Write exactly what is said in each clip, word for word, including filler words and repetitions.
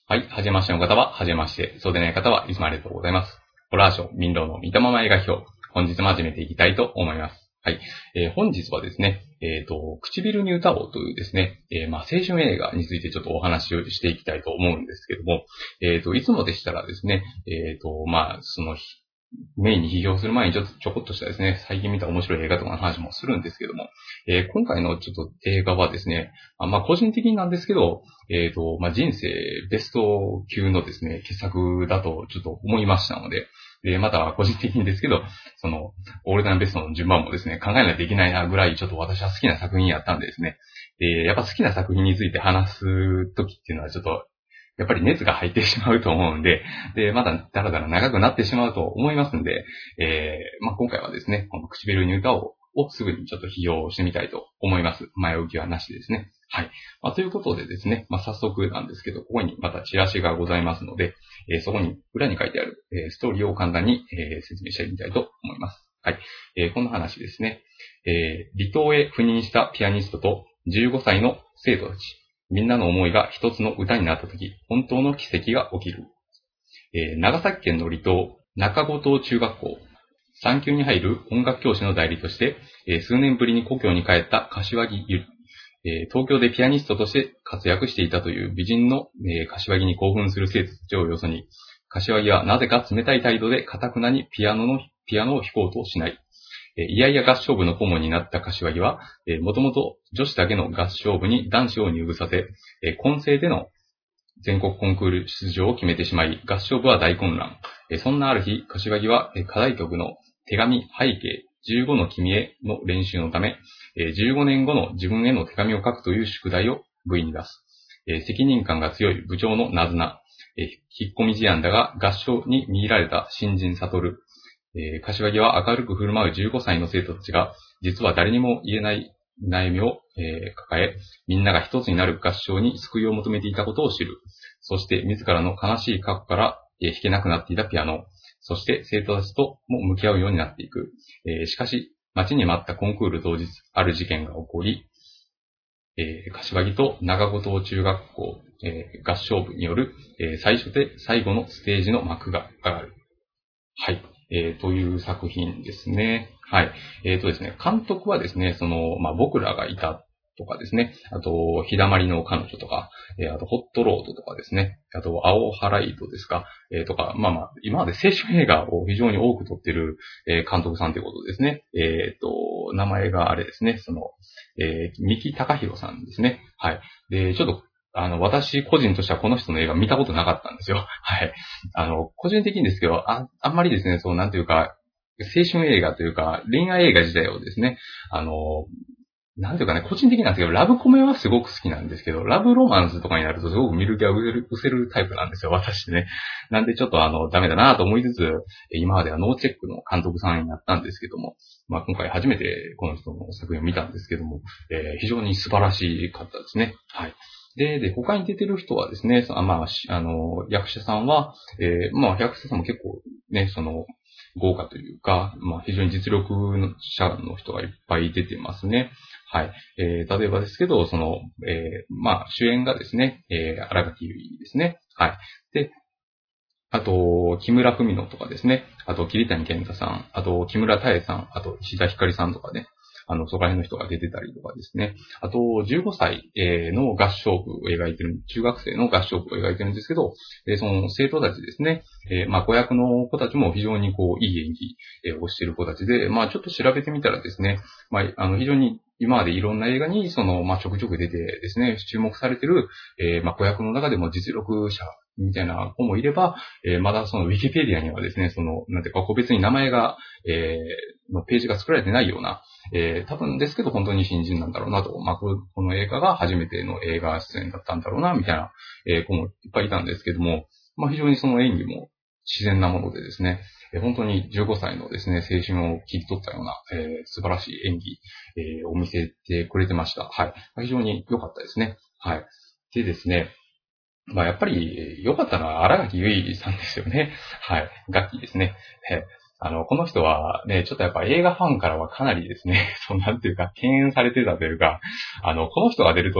はい。はじめましての方は、はじめまして。そうでない方はいつもありがとうございます。ホラーショー、民謡の見たまま映画表。本日も始めていきたいと思います。はい。えー、本日はですね、えっ、と、唇に歌おうというですね、えー、まあ、青春映画についてちょっとお話をしていきたいと思うんですけども、えっ、と、いつもでしたらですね、えっ、と、まあ、その、メインに批評する前にちょっとちょこっとしたですね、最近見た面白い映画とかの話もするんですけども、えー今回のちょっと映画はですね、あまあ個人的になんですけど、えっ、と、まあ人生ベスト級のですね、傑作だとちょっと思いましたので、で、また個人的にですけど、その、オールタイムベストの順番もですね、考えないといけないなぐらいちょっと私は好きな作品やったんでですね、で、やっぱ好きな作品について話すときっていうのはちょっと、やっぱり熱が入ってしまうと思うんで、で、まだだらだら長くなってしまうと思いますんで、えー、まあ、今回はですね、この唇に歌を、をすぐにちょっと批評してみたいと思います。前置きはなしですね。はい。まあ、ということでですね、まあ、早速なんですけど、ここにまたチラシがございますので、えー、そこに裏に書いてある、えー、ストーリーを簡単に、えー、説明してみたいと思います。はい。えー、この話ですね。えー、離島へ赴任したピアニストとじゅうごさいの生徒たち。みんなの思いが一つの歌になったとき、本当の奇跡が起きる。えー長崎県の離島、中五島中学校。産級に入る音楽教師の代理として、えー数年ぶりに故郷に帰った柏木ゆり。えー東京でピアニストとして活躍していたという美人の、えー柏木に興奮する生徒たちをよそに、柏木はなぜか冷たい態度で堅くなにピアノの、ピアノを弾こうとしない。えーいやいや合唱部の顧問になった柏木は、えー、もともと女子だけの合唱部に男子を入部させ、えー混声での全国コンクール出場を決めてしまい、合唱部は大混乱。えーそんなある日、柏木は、えー課題曲の手紙背景じゅうごの君への練習のため、えーじゅうごねんごの自分への手紙を書くという宿題を部員に出す。えー責任感が強い部長のなずな。えー引っ込み思案だが合唱に見入られた新人悟。えー柏木は明るく振る舞うじゅうごさいの生徒たちが、実は誰にも言えない悩みを、えー抱え、みんなが一つになる合唱に救いを求めていたことを知る。そして自らの悲しい過去から、えー弾けなくなっていたピアノ。そして生徒たちとも向き合うようになっていく。えーしかし、待ちに待ったコンクール当日、ある事件が起こり、えー柏木と長後島中学校、えー合唱部による、えー最初で最後のステージの幕が上がる。はい。えー、という作品ですね。はい。えーとですね、監督はですね、その、まあ、僕らがいたとかですね、あと、日だまりの彼女とか、えーあと、ホットロードとかですね、あと、青ハライトですか、えーとか、まあまあ、今まで青春映画を非常に多く撮ってる、えー監督さんということですね。えーと、名前があれですね、その、えー、三木隆弘さんですね。はい。で、ちょっと、あの、私個人としてはこの人の映画見たことなかったんですよ。はい。あの、個人的にですけど、あ、あんまりですね、そう、なんていうか、青春映画というか、恋愛映画自体をですね、あの、なんていうかね、個人的なんですけど、ラブコメはすごく好きなんですけど、ラブロマンスとかになるとすごく見る気が失せる、失せるタイプなんですよ、私ね。なんでちょっとあの、ダメだなと思いつつ、今まではノーチェックの監督さんになったんですけども、まあ今回初めてこの人の作品を見たんですけども、えー非常に素晴らしかったですね。はい。で、で、他に出てる人はですね、そまあ、しあの、役者さんは、えーまあ、役者さんも結構ね、その、豪華というか、まあ、非常に実力者の人がいっぱい出てますね。はい。えー例えばですけど、その、えーまあ、主演がですね、えー、荒垣結衣ですね。はい。で、あと、木村文乃とかですね。あと、桐谷健太さん。あと、木村多江さん。あと、石田ひかりさんとかね。あの、そこら辺の人が出てたりとかですね。あと、じゅうごさいえーの合唱部を描いてる、中学生の合唱部を描いてるんですけど、えーその生徒たちですね。えーまあ、子役の子たちも非常にこう、いい演技えーをしている子たちで、まあ、ちょっと調べてみたらですね、まあ、あの、非常に今までいろんな映画に、その、まあ、ちょくちょく出てですね、注目されてる、えーまあ、子役の中でも実力者みたいな子もいれば、えーまだそのウィキペディアにはですね、その、なんていうか、個別に名前が、えーのページが作られてないような、えー多分ですけど本当に新人なんだろうなと、まあ、ここの映画が初めての映画出演だったんだろうな、みたいな、えー子もいっぱいいたんですけども、まあ、非常にその演技も自然なものでですね、えー本当にじゅうごさいのですね、青春を切り取ったような、えー素晴らしい演技、えーを見せてくれてました。はい。非常に良かったですね。はい。でですね、まあやっぱり良かったのは荒垣結衣さんですよね。はい。ガッキーですね。えあの、この人はね、ちょっとやっぱ映画ファンからはかなりですね、そうなんていうか、敬遠されてたというか、あの、この人が出ると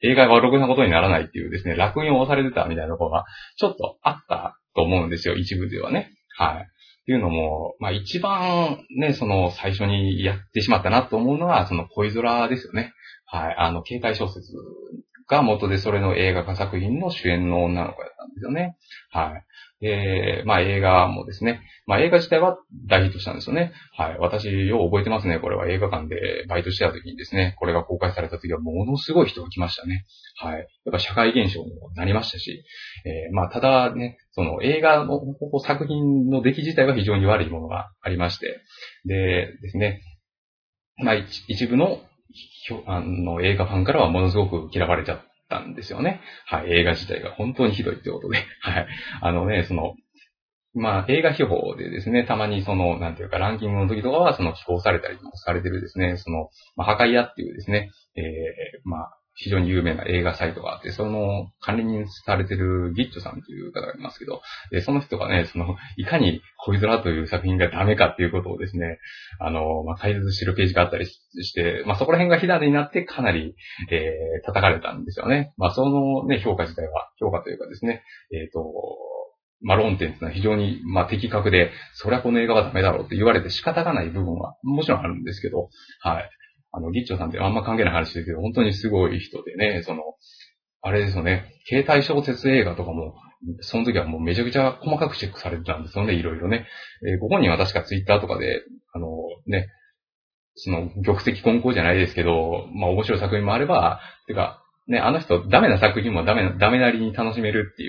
映画がろくなことにならないっていうですね、烙印を押されてたみたいなところが、ちょっとあったと思うんですよ、一部ではね。はい。っていうのも、まあ一番ね、その最初にやってしまったなと思うのは、その恋空ですよね。はい。あの、携帯小説が元でそれの映画化作品の主演の女の子やったんですよね。はい。で、まあ映画もですね、まあ映画自体は大ヒットしたんですよね。はい。私、よう覚えてますね。これは映画館でバイトしてた時にですね、これが公開された時はものすごい人が来ましたね。はい。やっぱ社会現象にもなりましたし、えー、まあただね、その映画の作品の出来自体は非常に悪いものがありまして、でですね、まあ一一部のあの映画ファンからはものすごく嫌われちゃったんですよね。はい。映画自体が本当にひどいってことで。はい。あのね、その、まあ、映画秘宝でですね、たまにその、なんていうか、ランキングの時とかは、その、寄稿されたりもされてるですね、その、まあ、破壊屋っていうですね、えー、まあ、非常に有名な映画サイトがあって、その、管理人されてるギッチョさんという方がいますけど、でその人がね、その、いかに恋空という作品がダメかっていうことをですね、あの、まあ、解説してるページがあったりして、まあ、そこら辺が火種になってかなり、えー、叩かれたんですよね。まあ、そのね、評価自体は、評価というかですね、えっと、まあ、論点っていうのは非常に、まあ、的確で、そりゃこの映画はダメだろうって言われて仕方がない部分はもちろんあるんですけど、はい。あの、ギッチョさんってあんま関係ない話ですけど、本当にすごい人でね、その、あれですよね、携帯小説映画とかも、その時はもうめちゃくちゃ細かくチェックされてたんですよね、いろいろね。えー、ご本人は確かツイッターとかで、あの、ね、その、玉石混交じゃないですけど、まあ面白い作品もあれば、てか、ね、あの人、ダメな作品もダメな、ダメなりに楽しめるっていう、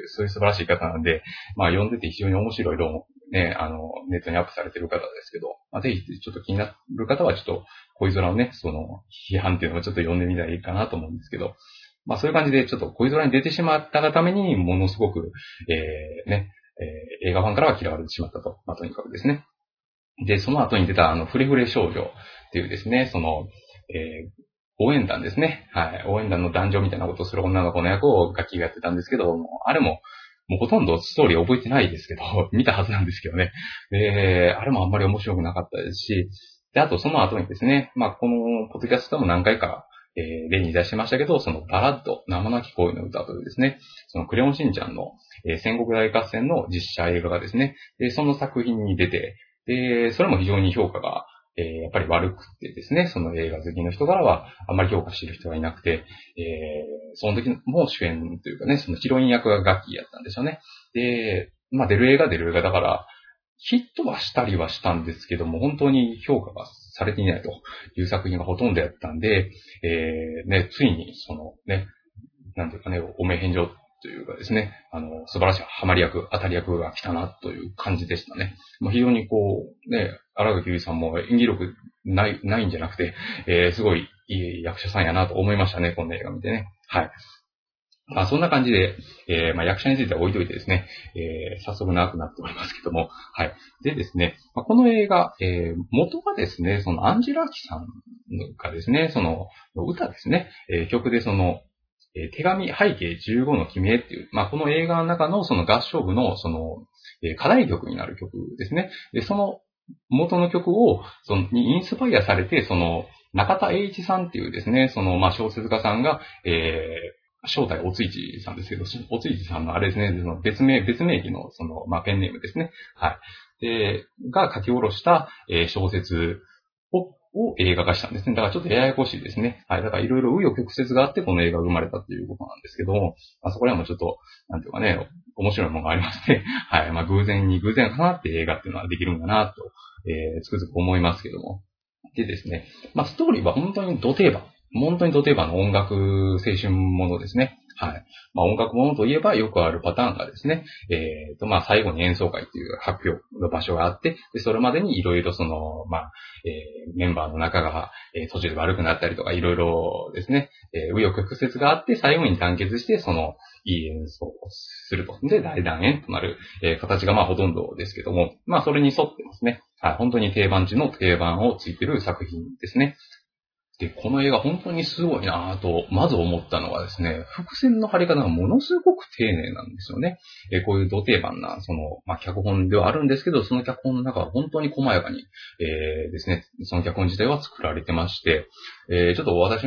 そういう素晴らしい方なんで、まあ読んでて非常に面白い論をね、あの、ネットにアップされてる方ですけど、まあぜひちょっと気になる方はちょっと、恋空をね、その、批判っていうのをちょっと読んでみたらいいかなと思うんですけど、まあそういう感じでちょっと恋空に出てしまったがために、ものすごく、えー、ね、えー、映画ファンからは嫌われてしまったと。まあとにかくですね。で、その後に出た、あの、フレフレ少女っていうですね、その、えー、応援団ですね。はい。応援団の男女みたいなことをする女の子の役を楽器がやってたんですけど、あれも、もうほとんどストーリー覚えてないですけど、見たはずなんですけどね。で、あれもあんまり面白くなかったですし、で、あとその後にですね、まあ、このポッドキャストも何回か、えー、例に出しましたけど、そのバラッド、名もなき恋の歌というですね、そのクレヨンしんちゃんの、えー、戦国大合戦の実写映画がですね、で、その作品に出て、で、それも非常に評価が、えー、やっぱり悪くてですね、その映画好きの人からはあんまり評価している人がいなくて、えー、その時も主演というかね、そのヒロイン役がガッキーやったんですよね。で、まあ出る映画出る映画だから、ヒットはしたりはしたんですけども、本当に評価がされていないという作品がほとんどやったんで、えー、ね、ついにそのね、なんていうかね、お名返上というかですね、あの、素晴らしいハマり役、当たり役が来たなという感じでしたね。まあ、非常にこう、ね、荒垣結衣さんも演技力ない、ないんじゃなくて、えー、すごいいい役者さんやなと思いましたね、この映画見てね。はい。まあそんな感じで、えー、まあ役者については置いといてですね、えー、早速長くなっておりますけども、はい。でですね、まあ、この映画、えー、元がですね、そのアンジェラ・アキさんがですね、その歌ですね、えー、曲でその、えー、手紙背景じゅうごの君へっていう、まあこの映画の中のその合唱部のその、えー、課題曲になる曲ですね。で、その元の曲を、その、にインスパイアされて、その、中田栄一さんっていうですね、その、まあ小説家さんが、えー、正体、おついちさんですけど、おついちさんのあれですね、その別名、別名義の、その、まあ、ペンネームですね。はい。で、が書き下ろした、えー、小説を、を映画化したんですね。だからちょっとややこしいですね。はい。だからいろいろ紆余曲折があって、この映画が生まれたということなんですけども、まあ、そこら辺もちょっと、なんていうかね、面白いものがありまして、はい。まあ、偶然に偶然かなって映画っていうのはできるんだなと、えー、つくづく思いますけども。でですね、まあ、ストーリーは本当にド定番。本当にド定番の音楽青春ものですね。はい。まあ音楽ものといえばよくあるパターンがですね、えっと、まあ最後に演奏会っていう発表の場所があって、で、それまでにいろいろその、まあ、えー、メンバーの仲が、えー、途中で悪くなったりとかいろいろですね、えー、紆余曲折があって最後に団結して、その、いい演奏をすると。で、大団円となる、えー、形がまあほとんどですけども、まあそれに沿ってますね。はい。本当に定番地の定番をついてる作品ですね。で、この映画本当にすごいなぁと、まず思ったのはですね、伏線の張り方がものすごく丁寧なんですよね。えー、こういう土定番な、その、まあ、脚本ではあるんですけど、その脚本の中は本当に細やかに、えー、ですね、その脚本自体は作られてまして、えー、ちょっと私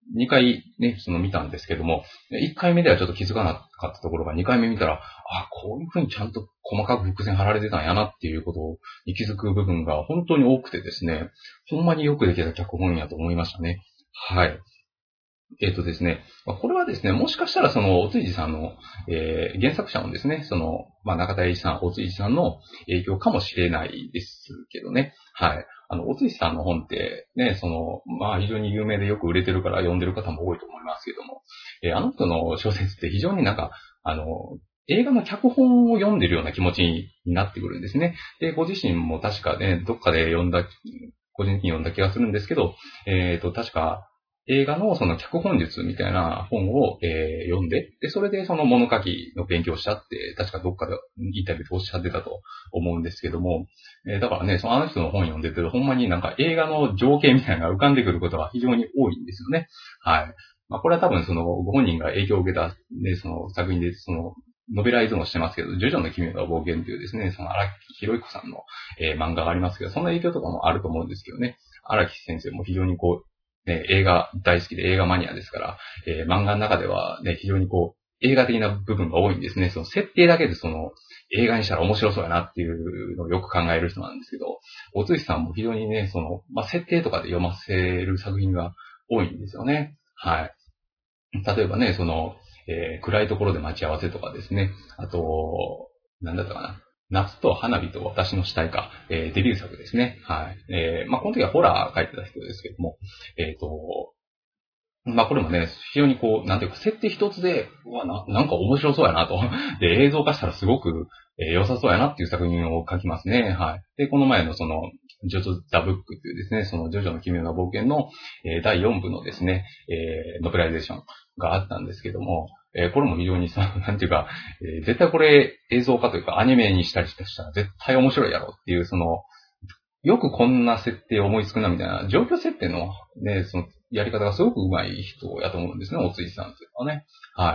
にかいね、その見たんですけども、いっかいめではちょっと気づかなかったところがにかいめ見たら、あ、こういう風にちゃんと細かく伏線張られてたんやなっていうことに気づく部分が本当に多くてですね、ほんまによくできた脚本やと思いましたね。はい。えっとですね、これはですね、もしかしたらその、おついじさんの、えー、原作者のですね、その、まあ、中田英一さん、おついじさんの影響かもしれないですけどね。はい。あの、おついじさんの本って、ね、その、まあ、非常に有名でよく売れてるから読んでる方も多いと思いますけども、えー、あの人の小説って非常になんか、あの、映画の脚本を読んでるような気持ちになってくるんですね。で、ご自身も確かね、どっかで読んだ、個人的に読んだ気がするんですけど、えっと、確か、映画のその脚本術みたいな本を、えー、読んで、で、それでその物書きの勉強したって、確かどっかでインタビューでおっしゃってたと思うんですけども、えー、だからね、そのあの人の本読んでて、ほんまになんか映画の情景みたいなのが浮かんでくることが非常に多いんですよね。はい。まあ、これは多分そのご本人が影響を受けた、ね、その作品で、その、ノベライズもしてますけど、ジョジョの奇妙な冒険というですね、その荒木博彦さんの、えー、漫画がありますけど、そんな影響とかもあると思うんですけどね。荒木先生も非常にこう、ね、映画大好きで映画マニアですから、えー、漫画の中ではね、非常にこう、映画的な部分が多いんですね。その設定だけでその、映画にしたら面白そうやなっていうのをよく考える人なんですけど、おつしさんも非常にね、その、まあ、設定とかで読ませる作品が多いんですよね。はい。例えばね、その、えー、暗いところで待ち合わせとかですね。あと、なんだったかな。夏と花火と私の死体か、えー、デビュー作ですね。はい。えー、まあ、この時はホラー書いてた人ですけども、えっと、まあ、これもね、非常にこう、なんていうか、設定一つで、うわ、な、なんか面白そうやなと。で、映像化したらすごく、えー良さそうやなっていう作品を書きますね。はい。で、この前のその、ジョジョ・ザ・ブックっていうですね、そのジョジョの奇妙な冒険の、えーだいよんぶのですね、えーノベライゼーションがあったんですけども、えーこれも非常にさ、なんていうか、えー絶対これ映像化というかアニメにしたりしたら絶対面白いやろっていう、その、よくこんな設定を思いつくなみたいな、状況設定のね、その、やり方がすごく上手い人やと思うんですね、おついさんっていうのはね。はい。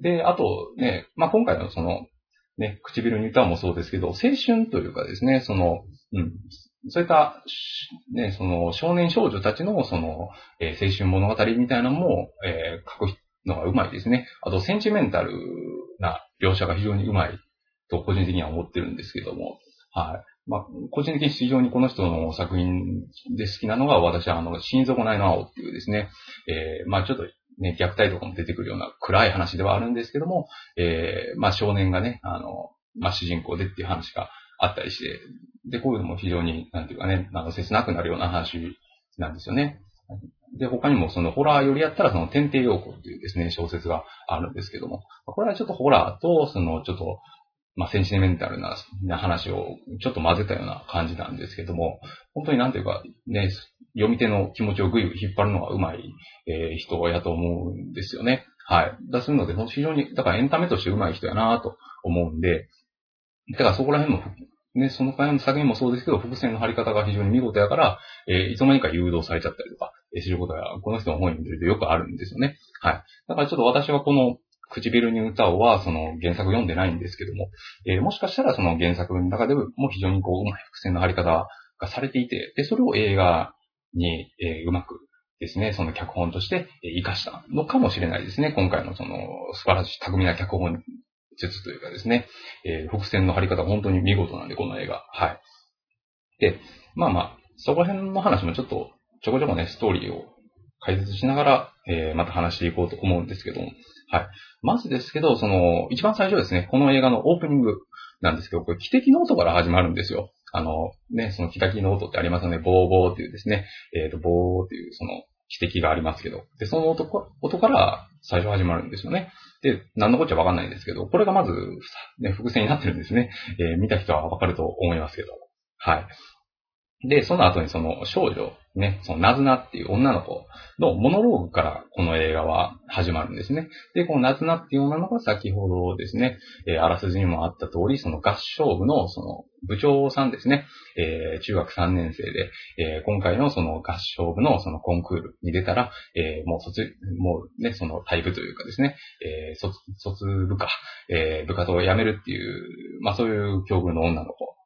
で、あとね、まあ、今回のその、ね、唇に歌もそうですけど、青春というかですね、その、うん、そういった、ね、その、少年少女たちの、その、えー青春物語みたいなのも、えー書くのが上手いですね。あと、センチメンタルな描写が非常に上手いと、個人的には思ってるんですけども、はい。まあ、個人的に非常にこの人の作品で好きなのが、私はあの、心底ないの青っていうですね、えー、まあちょっとね、虐待とかも出てくるような暗い話ではあるんですけども、えー、まあ少年がね、あの、まあ主人公でっていう話があったりして、で、こういうのも非常に、なんていうかね、あの、切なくなるような話なんですよね。で、他にもそのホラーよりやったらその天帝陽子っていうですね、小説があるんですけども、これはちょっとホラーと、そのちょっと、まあ、センチメンタルなな話をちょっと混ぜたような感じなんですけども、本当になんていうか、ね、読み手の気持ちをぐいぐい引っ張るのがうまい、えー人やと思うんですよね。はい。だするので、非常に、だからエンタメとしてうまい人やなと思うんで、だからそこら辺も、ね、その辺の作品もそうですけど、伏線の張り方が非常に見事やから、えーいつの間にか誘導されちゃったりとか、えーすることが、この人の本読んでるとよくあるんですよね。はい。だからちょっと私はこの、唇に歌をは、その原作読んでないんですけども、えーもしかしたらその原作の中でも非常にこう、うまい伏線の張り方がされていて、で、それを映画に、えーうまくですね、その脚本としてえー活かしたのかもしれないですね。今回のその素晴らしい巧みな脚本術というかですね、えー伏線の張り方が本当に見事なんで、この映画。はい。で、まあまあ、そこら辺の話もちょっとちょこちょこね、ストーリーを解説しながら、えーまた話していこうと思うんですけども、はい。まずですけど、その、一番最初ですね、この映画のオープニングなんですけど、これ、汽笛の音から始まるんですよ。あの、ね、その汽笛の音ってありますよね。ボーボーっていうですね、えっ、と、ボーっていうその、汽笛がありますけど、で、その音こ音から最初始まるんですよね。で、何のこっちゃわかんないんですけど、これがまず、ね、伏線になってるんですね。えー見た人はわかると思いますけど。はい。で、その後にその少女、ね、そのナズナっていう女の子のモノローグからこの映画は始まるんですね。で、このナズナっていう女の子は先ほどですね、えーあらすじにもあった通り、その合唱部のその部長さんですね、えー中学さんねん生で、えー今回のその合唱部のそのコンクールに出たら、えーもう卒、もうね、その退部というかですね、えー卒、卒部か、えー部活を辞めるっていう、まあそういう境遇の女の子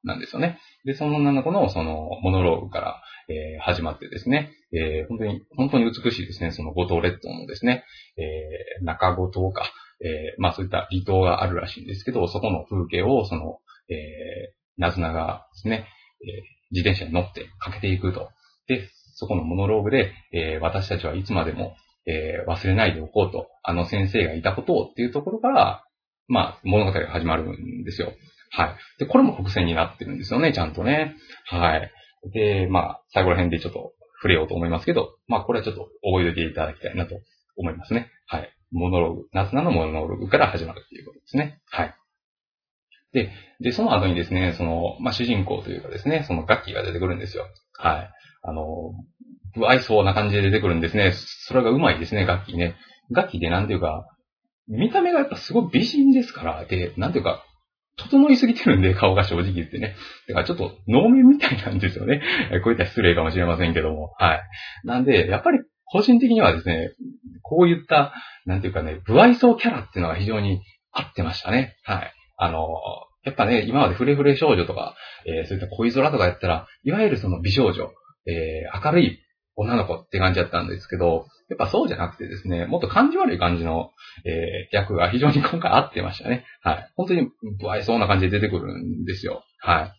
なんですよね。で、その女の子のそのモノローグから、えー、始まってですね、えー、本当に、本当に美しいですね、その五島列島のですね、えー、中五島か、えー、まあそういった離島があるらしいんですけど、そこの風景をその、えー、ナズナがですね、えー、自転車に乗って駆けていくと。で、そこのモノローグで、えー、私たちはいつまでも、えー、忘れないでおこうと、あの先生がいたことをっていうところから、まあ物語が始まるんですよ。はい。で、これも伏線になってるんですよね、ちゃんとね。はい。で、まあ、最後ら辺でちょっと触れようと思いますけど、まあ、これはちょっと覚えておいていただきたいなと思いますね。はい。モノローグ、ナズナのモノローグから始まるっていうことですね。はい。で、で、その後にですね、その、まあ、主人公というかですね、その楽器が出てくるんですよ。はい。あの、不愛想な感じで出てくるんですね。それがうまいですね、楽器ね。楽器でなんていうか、見た目がやっぱすごい美人ですから、で、なんていうか、整いすぎてるんで、顔が正直言ってね。だからちょっと能面みたいなんですよね。こういった失礼かもしれませんけども。はい。なんで、やっぱり個人的にはですね、こういった、なんていうかね、不愛想キャラっていうのが非常に合ってましたね。はい。あの、やっぱね、今までフレフレ少女とか、えー、そういった恋空とかやったら、いわゆるその美少女、えー、明るい女の子って感じだったんですけど、やっぱそうじゃなくてですね、もっと感じ悪い感じの、えー、役が非常に今回合ってましたね。はい。本当に不愛想な感じで出てくるんですよ。はい。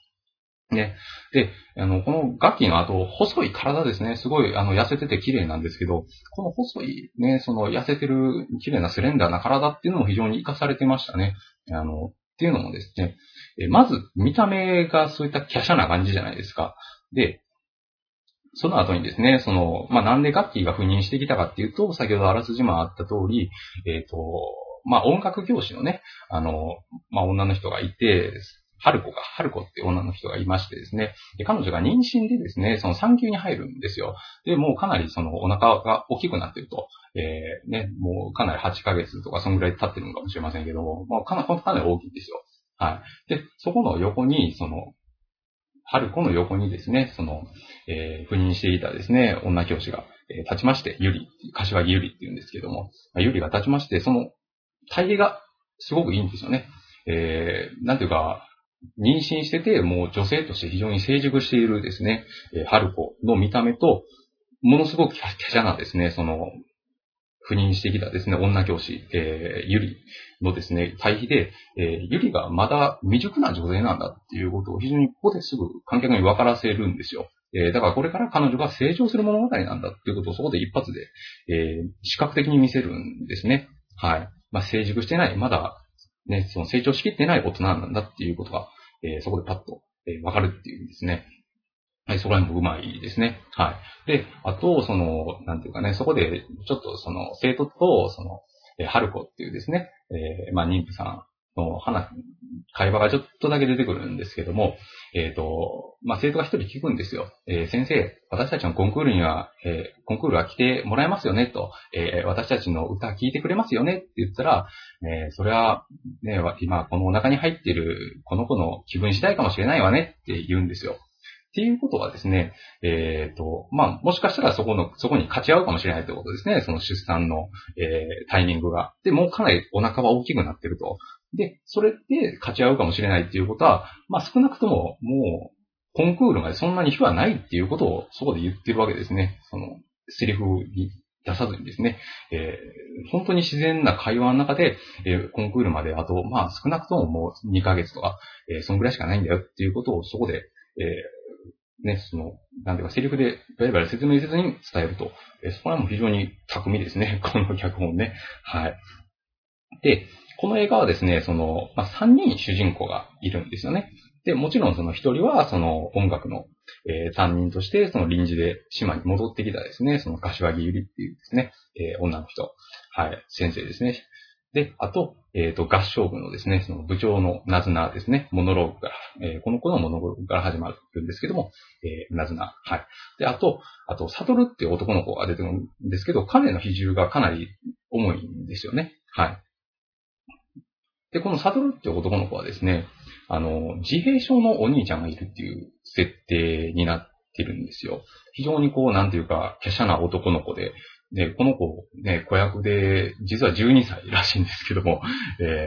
ね。で、あの、このガッキーの後、細い体ですね。すごい、あの、痩せてて綺麗なんですけど、この細いね、その痩せてる綺麗なスレンダーな体っていうのも非常に活かされてましたね。あの、っていうのもですね、えまず見た目がそういった華奢な感じじゃないですか。で、その後にですね、その、まあ、なんでガッキーが赴任してきたかっていうと、先ほどあらすじもあった通り、えっと、まあ、音楽教師のね、あの、まあ、女の人がいて、春子か、春子って女の人がいましてですね、で彼女が妊娠でですね、その産休に入るんですよ。で、もうかなりそのお腹が大きくなってると、えー、ね、もうかなりはちかげつとかそんぐらい経ってるのかもしれませんけども、まあ、かなり、かなり大きいんですよ。はい。で、そこの横に、その、春子の横にですね、その、えー、赴任していたですね、女教師が、えー、立ちまして、ゆり、柏木ゆりって言うんですけども、まあ、ゆりが立ちまして、その、体型がすごくいいんですよね。えー、なんていうか、妊娠してて、もう女性として非常に成熟しているですね、えー、春子の見た目と、ものすごく華奢なですね、その、赴任してきたですね、女教師、えー、ゆりのですね、対比で、えー、ゆりがまだ未熟な女性なんだっていうことを非常にここですぐ観客に分からせるんですよ。えー、だからこれから彼女が成長する物語なんだっていうことをそこで一発で、えー、視覚的に見せるんですね。はい。まあ、成熟してない、まだ、ね、その成長しきってない大人なんだっていうことが、えー、そこでパッと、えー、分かるっていうんですね。はい、そこら辺もうまいですね。はい。で、あと、その、なんていうかね、そこで、ちょっとその、生徒と、その、えー、春子っていうですね、えー、まあ、妊婦さんの話、会話がちょっとだけ出てくるんですけども、えっと、まあ、生徒が一人聞くんですよ。えー、先生、私たちのコンクールには、えー、コンクールは来てもらえますよね、と、えー、私たちの歌聞いてくれますよねって言ったら、えー、それは、ね、今このお腹に入っているこの子の気分次第かもしれないわねって言うんですよ。っていうことはですね、えっと、まあ、もしかしたらそこの、そこに勝ち合うかもしれないということですね。その出産の、えー、タイミングが。で、もうかなりお腹は大きくなってると。で、それで勝ち合うかもしれないっていうことは、まあ、少なくとも、もう、コンクールまでそんなに日はないっていうことをそこで言ってるわけですね。その、セリフに出さずにですね、えー、本当に自然な会話の中で、えー、コンクールまであと、まあ、少なくとももうにかげつとか、えー、そんぐらいしかないんだよっていうことをそこで、えーね、その、なんていうか、セリフでバリバリ説明せずに伝えると。えそこはもう非常に巧みですね。この脚本ね。はい。で、この映画はですね、その、まあ、さんにん主人公がいるんですよね。で、もちろんそのひとりは、その音楽の、えー、担任として、その臨時で島に戻ってきたですね、その柏木ゆりっていうですね、えー、女の人、はい、先生ですね。で、あと、えっと、合唱部のですね、その部長のナズナですね、モノローグから、えー、この子のモノローグから始まるんですけども、えー、ナズナ、はい。で、あと、あと、サトルっていう男の子が出てくるんですけど、彼の比重がかなり重いんですよね。はい。で、このサトルっていう男の子はですね、あの、自閉症のお兄ちゃんがいるっていう設定になってるんですよ。非常にこう、なんていうか、華奢な男の子で、で、この子、ね、子役で、実はじゅうにさいらしいんですけども、え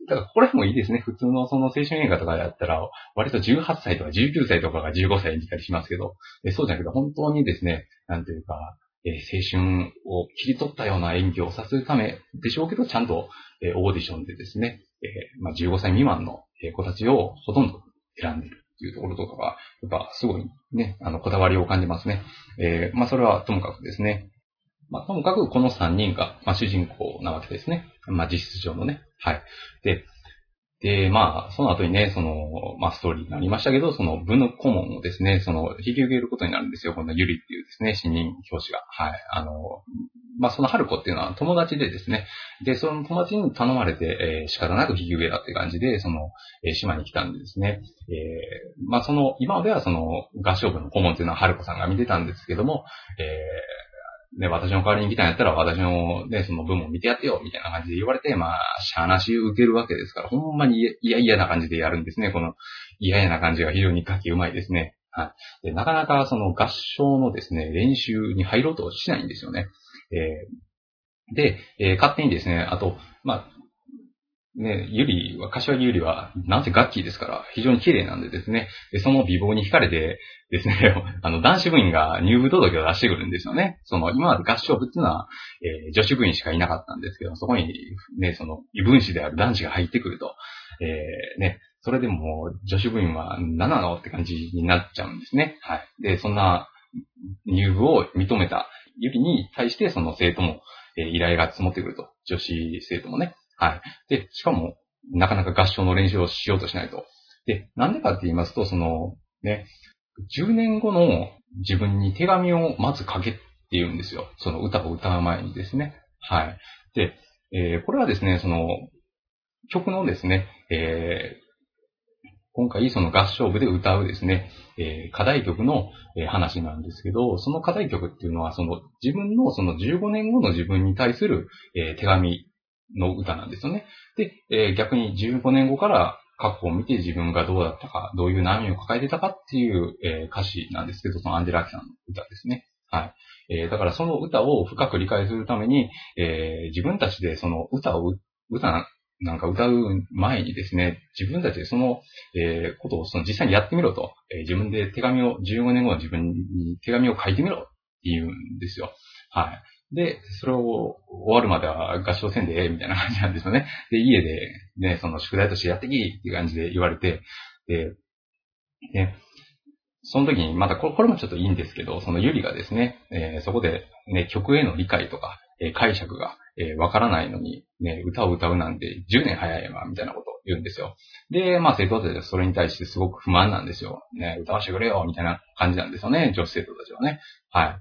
だからこれもいいですね。普通のその青春映画とかだったら、割とじゅうはっさいとかじゅうきゅうさいとかがじゅうごさい演じたりしますけど、えそうじゃなくて本当にですね、なんていうか、えー、青春を切り取ったような演技をさせるためでしょうけど、ちゃんと、えー、オーディションでですね、えーまあ、じゅうごさい未満の子たちをほとんど選んでいるというところとかが、やっぱすごいね、あの、こだわりを感じますね。えー、まあ、それはともかくですね。まあ、ともかくこのさんにんが、まあ、主人公なわけですね。まあ、実質上のね。はい。で、で、まあ、その後にね、その、まあ、ストーリーになりましたけど、その部の顧問をですね、その、引き受けることになるんですよ。このゆりっていうですね、新任教師が。はい。あの、まあ、その春子っていうのは友達でですね、で、その友達に頼まれて、えー、仕方なく引き受けたって感じで、その、えー、島に来たんでですね、えー、まあ、その、今まではその、合唱部の顧問っていうのは春子さんが見てたんですけども、えー、ね、私の代わりに来たんやったら私のね、その部門見てやってよ、みたいな感じで言われて、まあ、しゃーなし受けるわけですから、ほんまに嫌々な感じでやるんですね。この嫌々な感じが非常に書きうまいですね。はい。で、なかなかその合唱のですね、練習に入ろうとしないんですよね。えー、で、えー、勝手にですね、あと、まあ、ね、ゆりは、柏木ゆりは、なんせガッキーですから、非常に綺麗なんでですね、でその美貌に惹かれてですね、あの、男子部員が入部届を出してくるんですよね。その、今まで合唱部っていうのは、えー、女子部員しかいなかったんですけど、そこに、ね、その、異分子である男子が入ってくると、えー、ね、それでも女子部員は何なのって感じになっちゃうんですね。はい。で、そんな入部を認めたゆりに対して、その生徒も、えー、依頼が積もってくると。女子生徒もね。はい。で、しかも、なかなか合唱の練習をしようとしないと。で、なんでかって言いますと、その、ね、じゅうねんごの自分に手紙をまず書けって言うんですよ。その歌を歌う前にですね。はい。で、えー、これはですね、その、曲のですね、えー、今回その合唱部で歌うですね、えー、課題曲の話なんですけど、その課題曲っていうのは、その自分のそのじゅうごねんごの自分に対する、えー、手紙の歌なんですよね。で、えー、逆にじゅうごねんごから過去を見て自分がどうだったか、どういう悩みを抱えてたかっていう、えー、歌詞なんですけど、そのアンジェラ・アキさんの歌ですね。はい。えー、だからその歌を深く理解するために、えー、自分たちでその歌を、歌なんか歌う前にですね、自分たちでその、えー、ことをその実際にやってみろと、えー、自分で手紙を、じゅうごねんごの自分に手紙を書いてみろって言うんですよ。はい。で、それを終わるまでは合唱せんでええみたいな感じなんですよね。で、家でね、その宿題としてやってきっていう感じで言われて、で、ね、その時にまたこれ、これもちょっといいんですけど、そのゆりがですね、えー、そこでね、曲への理解とか、えー、解釈がえー、わからないのに、ね、歌を歌うなんてじゅうねん早いわ、みたいなことを言うんですよ。で、まあ生徒たちはそれに対してすごく不満なんですよ。ね、歌わせてくれよ、みたいな感じなんですよね、女子生徒たちはね。はい。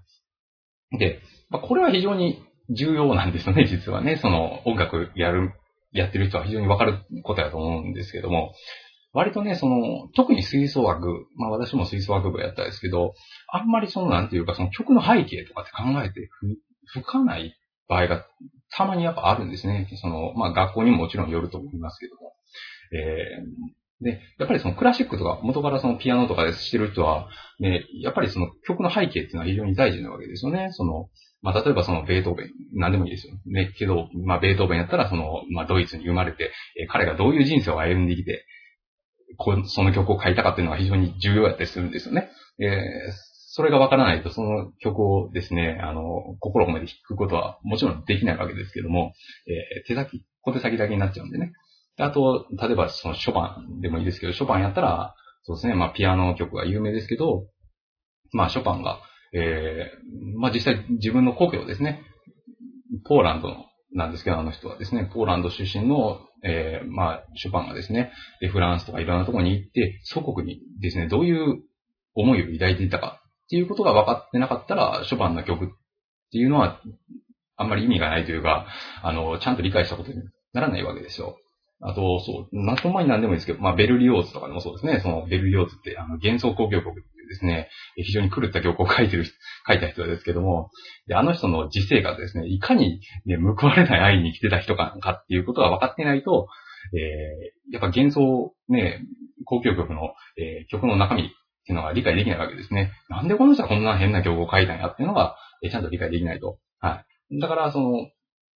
で、まあ、これは非常に重要なんですよね、実はね。その音楽やる、やってる人は非常にわかることだと思うんですけども、割とね、その、特に吹奏楽、まあ私も吹奏楽部やったんですけど、あんまりその、なんていうか、その曲の背景とかって考えて吹かない場合がたまにやっぱあるんですね。その、まあ学校にももちろんよると思いますけども。えー、で、やっぱりそのクラシックとか元からそのピアノとかでしてる人は、ね、やっぱりその曲の背景っていうのは非常に大事なわけですよね。その、まあ例えばそのベートーベン、何でもいいですよ。ね、けど、まあベートーベンやったらその、まあドイツに生まれて、えー、彼がどういう人生を歩んできて、こその曲を書いたかっていうのは非常に重要だったりするんですよね。えーそれがわからないと、その曲をですね、あの、心を込めて弾くことはもちろんできないわけですけども、えー、手先、小手先だけになっちゃうんでね。あと、例えばそのショパンでもいいですけど、ショパンやったら、そうですね、まあピアノ曲が有名ですけど、まあショパンが、えー、まあ実際自分の故郷ですね、ポーランドのなんですけど、あの人はですね、ポーランド出身の、えー、まあ、ショパンがですね、フランスとかいろんなところに行って、祖国にですね、どういう思いを抱いていたかっていうことが分かってなかったら、ショパンの曲っていうのは、あんまり意味がないというか、あの、ちゃんと理解したことにならないわけですよ。あと、そう、なんともになんでもいいですけど、まあ、ベルリオーズとかでもそうですね、そのベルリオーズって、あの、幻想交響曲っていうですね、非常に狂った曲を書いてる、書いた人ですけども、で、あの人の実生活ですね、いかに、ね、報われない愛に生きてた人かっていうことが分かってないと、えー、やっぱ幻想、ね、交響曲の、えー、曲の中身っていうのが理解できないわけですね。なんでこの人はこんな変な曲を書いたんやっていうのが、えー、ちゃんと理解できないと。はい。だから、その、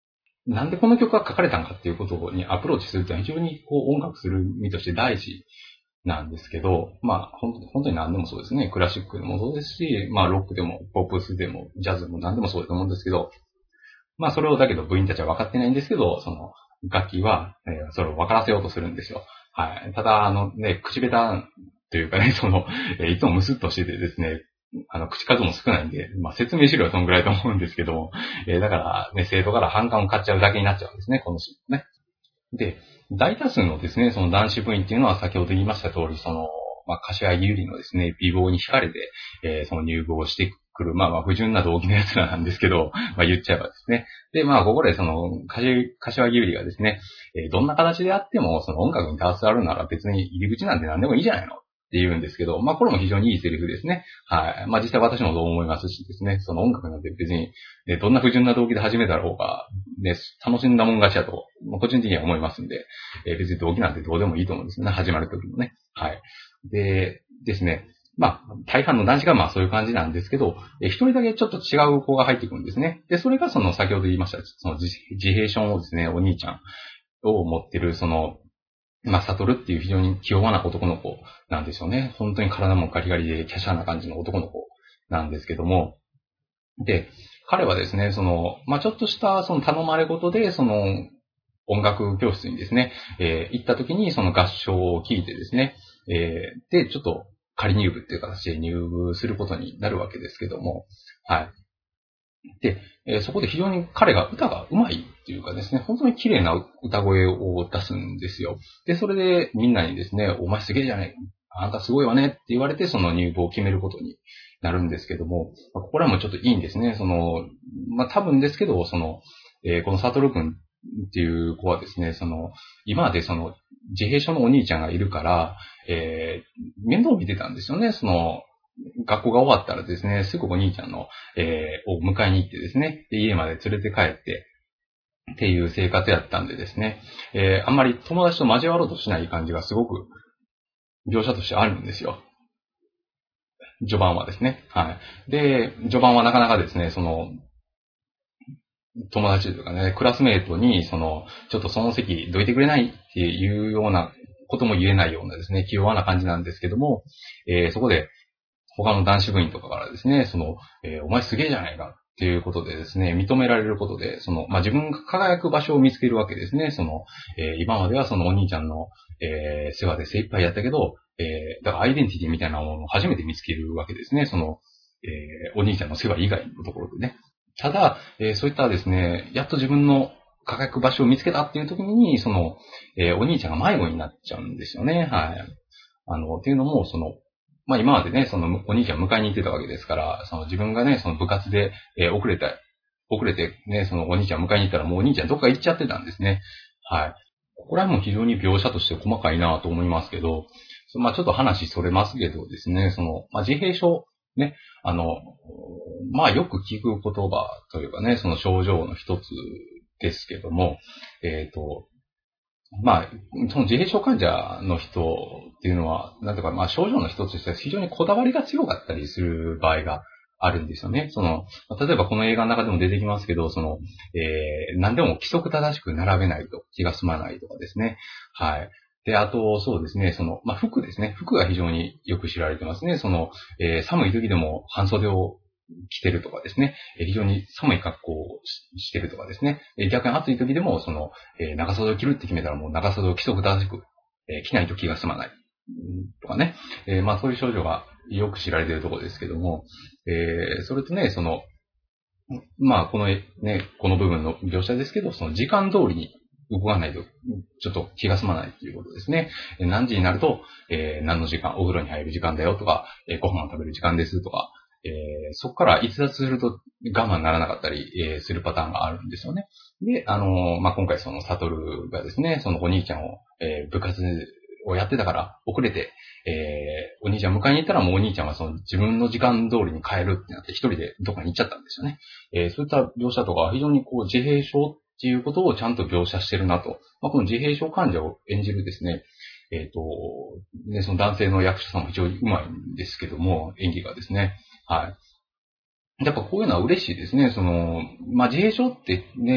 なんでこの曲が書かれたのかっていうことにアプローチするというのは非常にこう音楽する身として大事なんですけど、まあ本当に、本当に何でもそうですね。クラシックでもそうですし、まあロックでもポップスでもジャズでも何でもそうだと思うんですけど、まあそれをだけど部員たちは分かってないんですけど、その楽器は、えーそれを分からせようとするんですよ。はい。ただ、あのね、口下手というかね、その、えーいつもムスッとしててですね、あの、口数も少ないんで、まあ説明資料はそんぐらいと思うんですけども、えーだからね、生徒から反感を買っちゃうだけになっちゃうんですね、このシーンね。で、大多数のですね、その男子部員っていうのは先ほど言いました通り、その、まあ、柏木由里のですね、美貌に惹かれて、えーその入部をしてくる、まあまあ不純な動機のやつらなんですけど、まあ言っちゃえばですね。で、まあここでその、柏柏木由里がですね、えーどんな形であっても、その音楽に携わるなら別に入り口なんて何でもいいじゃないのって言うんですけど、まあこれも非常にいいセリフですね。はい。まあ実際私もそう思いますしですね、その音楽なんて別に、ね、どんな不純な動機で始めた方が、ね、楽しんだもん勝ちだと、まあ個人的には思いますんで、えー別に動機なんてどうでもいいと思うんですよね、始まる時もね。はい。で、ですね、まあ、大半の男子がまあそういう感じなんですけど、えー一人だけちょっと違う子が入ってくるんですね。で、それがその先ほど言いました、その自自閉症をですね、お兄ちゃんを持ってる、その、まあ、サトルっていう非常に気弱な男の子なんですよね。本当に体もガリガリで華奢な感じの男の子なんですけども、で、彼はですね、その、まあ、ちょっとしたその頼まれ事で、その、音楽教室にですね、えー行った時にその合唱を聴いてですね、えーで、ちょっと仮入部っていう形で入部することになるわけですけども、はい。で、えーそこで非常に彼が歌が上手いっていうかですね、本当に綺麗な歌声を出すんですよ。で、それでみんなにですね、お前すげえじゃない、あんたすごいわねって言われて、その入部を決めることになるんですけども、まあこれはもうちょっといいんですね。その、まあ多分ですけど、その、えーこのサトル君っていう子はですね、その、今までその、自閉症のお兄ちゃんがいるから、えー面倒を見てたんですよね。その、学校が終わったらですね、すぐお兄ちゃんの、えーを迎えに行ってですね、で家まで連れて帰ってっていう生活やったんでですね、えーあんまり友達と交わろうとしない感じがすごく描写としてあるんですよ。序盤はですね。はい。で、序盤はなかなかですね、その、友達というかね、クラスメイトに、その、ちょっとその席どいてくれないっていうようなことも言えないようなですね、気弱な感じなんですけども、えーそこで他の男子部員とかからですね、その、えーお前すげえじゃないかっていうことでですね、認められることで、その、まあ、自分が輝く場所を見つけるわけですね。その、えー今まではそのお兄ちゃんの、えー世話で精一杯やったけど、えーだからアイデンティティみたいなものを初めて見つけるわけですね。その、えーお兄ちゃんの世話以外のところでね。ただ、えーそういったですね、やっと自分の輝く場所を見つけたっていう時に、その、えーお兄ちゃんが迷子になっちゃうんですよね。はい。あの、っていうのも、その、まあ今までね、そのお兄ちゃん迎えに行ってたわけですから、その自分がね、その部活で、えー遅れた、遅れてね、そのお兄ちゃん迎えに行ったらもうお兄ちゃんどっか行っちゃってたんですね。はい。ここら辺も非常に描写として細かいなと思いますけど、まあちょっと話それますけどですね、その、まあ自閉症、ね、あの、まあよく聞く言葉というかね、その症状の一つですけども、えっと、まあ、その自閉症患者の人っていうのは、なんていうか、まあ症状の一つとしては非常にこだわりが強かったりする場合があるんですよね。その、例えばこの映画の中でも出てきますけど、その、えー、何でも規則正しく並べないと気が済まないとかですね。はい。で、あと、そうですね、その、まあ服ですね。服が非常によく知られてますね。その、えー寒い時でも半袖を着てるとかですね。えー非常に寒い格好をししてるとかですね。えー逆に暑い時でも、その、えー長袖を着るって決めたらもう長袖を規則正しく、えー着ないと気が済まない。うんとかね。えーまあそういう症状がよく知られているところですけども、えーそれとね、その、まあこのね、この部分の描写ですけど、その時間通りに動かないと、ちょっと気が済まないということですね。えー何時になると、えー何の時間、お風呂に入る時間だよとか、えーご飯を食べる時間ですとか、えーそこから逸脱すると我慢ならなかったり、えーするパターンがあるんですよね。で、あのーまあ、今回そのサトルがですね、そのお兄ちゃんを、えー部活をやってたから遅れて、えーお兄ちゃん迎えに行ったらもうお兄ちゃんはその自分の時間通りに帰るってなって一人でどっかに行っちゃったんですよね。えーそういった描写とか非常にこう自閉症っていうことをちゃんと描写してるなと。まあ、この自閉症患者を演じるですね、えっ、と、ね、その男性の役者さんも非常に上手いんですけども、演技がですね。はい。やっぱこういうのは嬉しいですね。その、まあ、自閉症ってね、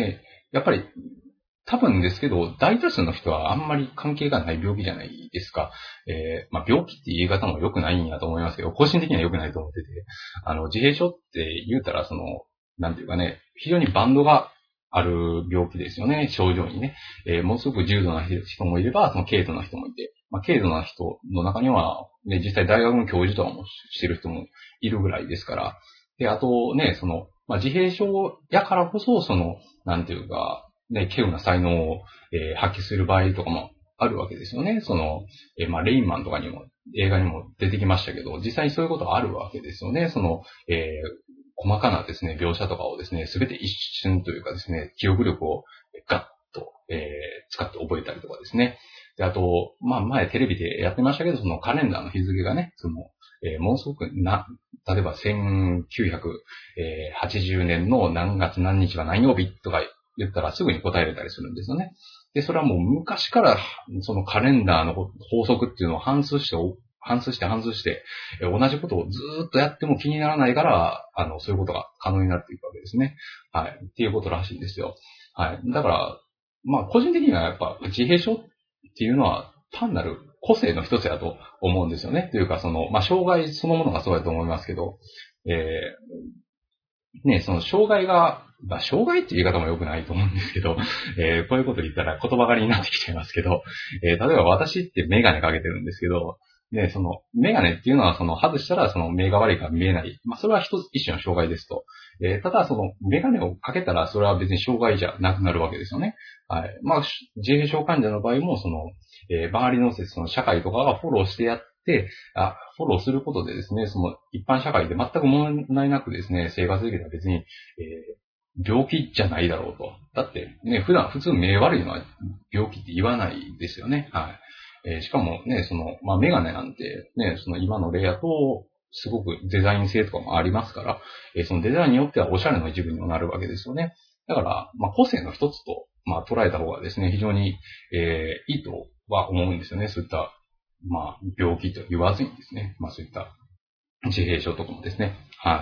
やっぱり、多分ですけど、大多数の人はあんまり関係がない病気じゃないですか。えー、まあ、病気って言い方も良くないんやと思いますけど、個人的には良くないと思ってて、あの、自閉症って言うたら、その、なんていうかね、非常にバンドがある病気ですよね、症状にね。えー、ものすごく重度な人もいれば、その軽度な人もいて、まあ、軽度な人の中には、ね、実際大学の教授とかもしてる人もいるぐらいですから、で、あとね、その、まあ、自閉症やからこそ、その、なんていうか、ね、稀有な才能を、えー発揮する場合とかもあるわけですよね。その、えーまあ、レインマンとかにも、映画にも出てきましたけど、実際にそういうことがあるわけですよね。その、えー細かなですね、描写とかをですね、すべて一瞬というかですね、記憶力をガッと、えー使って覚えたりとかですね。で、あと、まあ、前テレビでやってましたけど、そのカレンダーの日付がね、その、えーものすごくな、例えばせんきゅうひゃくはちじゅうねんの何月何日は何曜日とか言ったらすぐに答えれたりするんですよね。で、それはもう昔からそのカレンダーの法則っていうのを反数して、反数して反数して、え同じことをずーっとやっても気にならないから、あの、そういうことが可能になっていくわけですね。はい。っていうことらしいんですよ。はい。だから、まあ、個人的にはやっぱ自閉症っていうのは単なる個性の一つだと思うんですよね。というか、その、まあ、障害そのものがそうだと思いますけど、えー、ね、その障害が、まあ、障害っていう言い方も良くないと思うんですけど、えー、こういうこと言ったら言葉狩りになってきちゃいますけど、えー、例えば私ってメガネかけてるんですけど、で、その、メガネっていうのは、その、外したら、その、目が悪いから見えない。まあ、それは一つ、一種の障害ですと。えー、ただ、その、メガネをかけたら、それは別に障害じゃなくなるわけですよね。はい。まあ、自閉症患者の場合も、その、えー、周りの、その、社会とかがフォローしてやって、あ、フォローすることでですね、その、一般社会で全く問題なくですね、生活できたら別に、えー、病気じゃないだろうと。だって、ね、普段、普通目悪いのは病気って言わないですよね。はい。えーしかもね、その、まあ、メガネなんて、ね、その今の例やと、すごくデザイン性とかもありますから、えーそのデザインによってはおしゃれの一部にもなるわけですよね。だから、まあ、個性の一つと、まあ、捉えた方がですね、非常に、えーいいとは思うんですよね。そういった、まあ、病気と言わずにですね、まあ、そういった自閉症とかもですね。はい。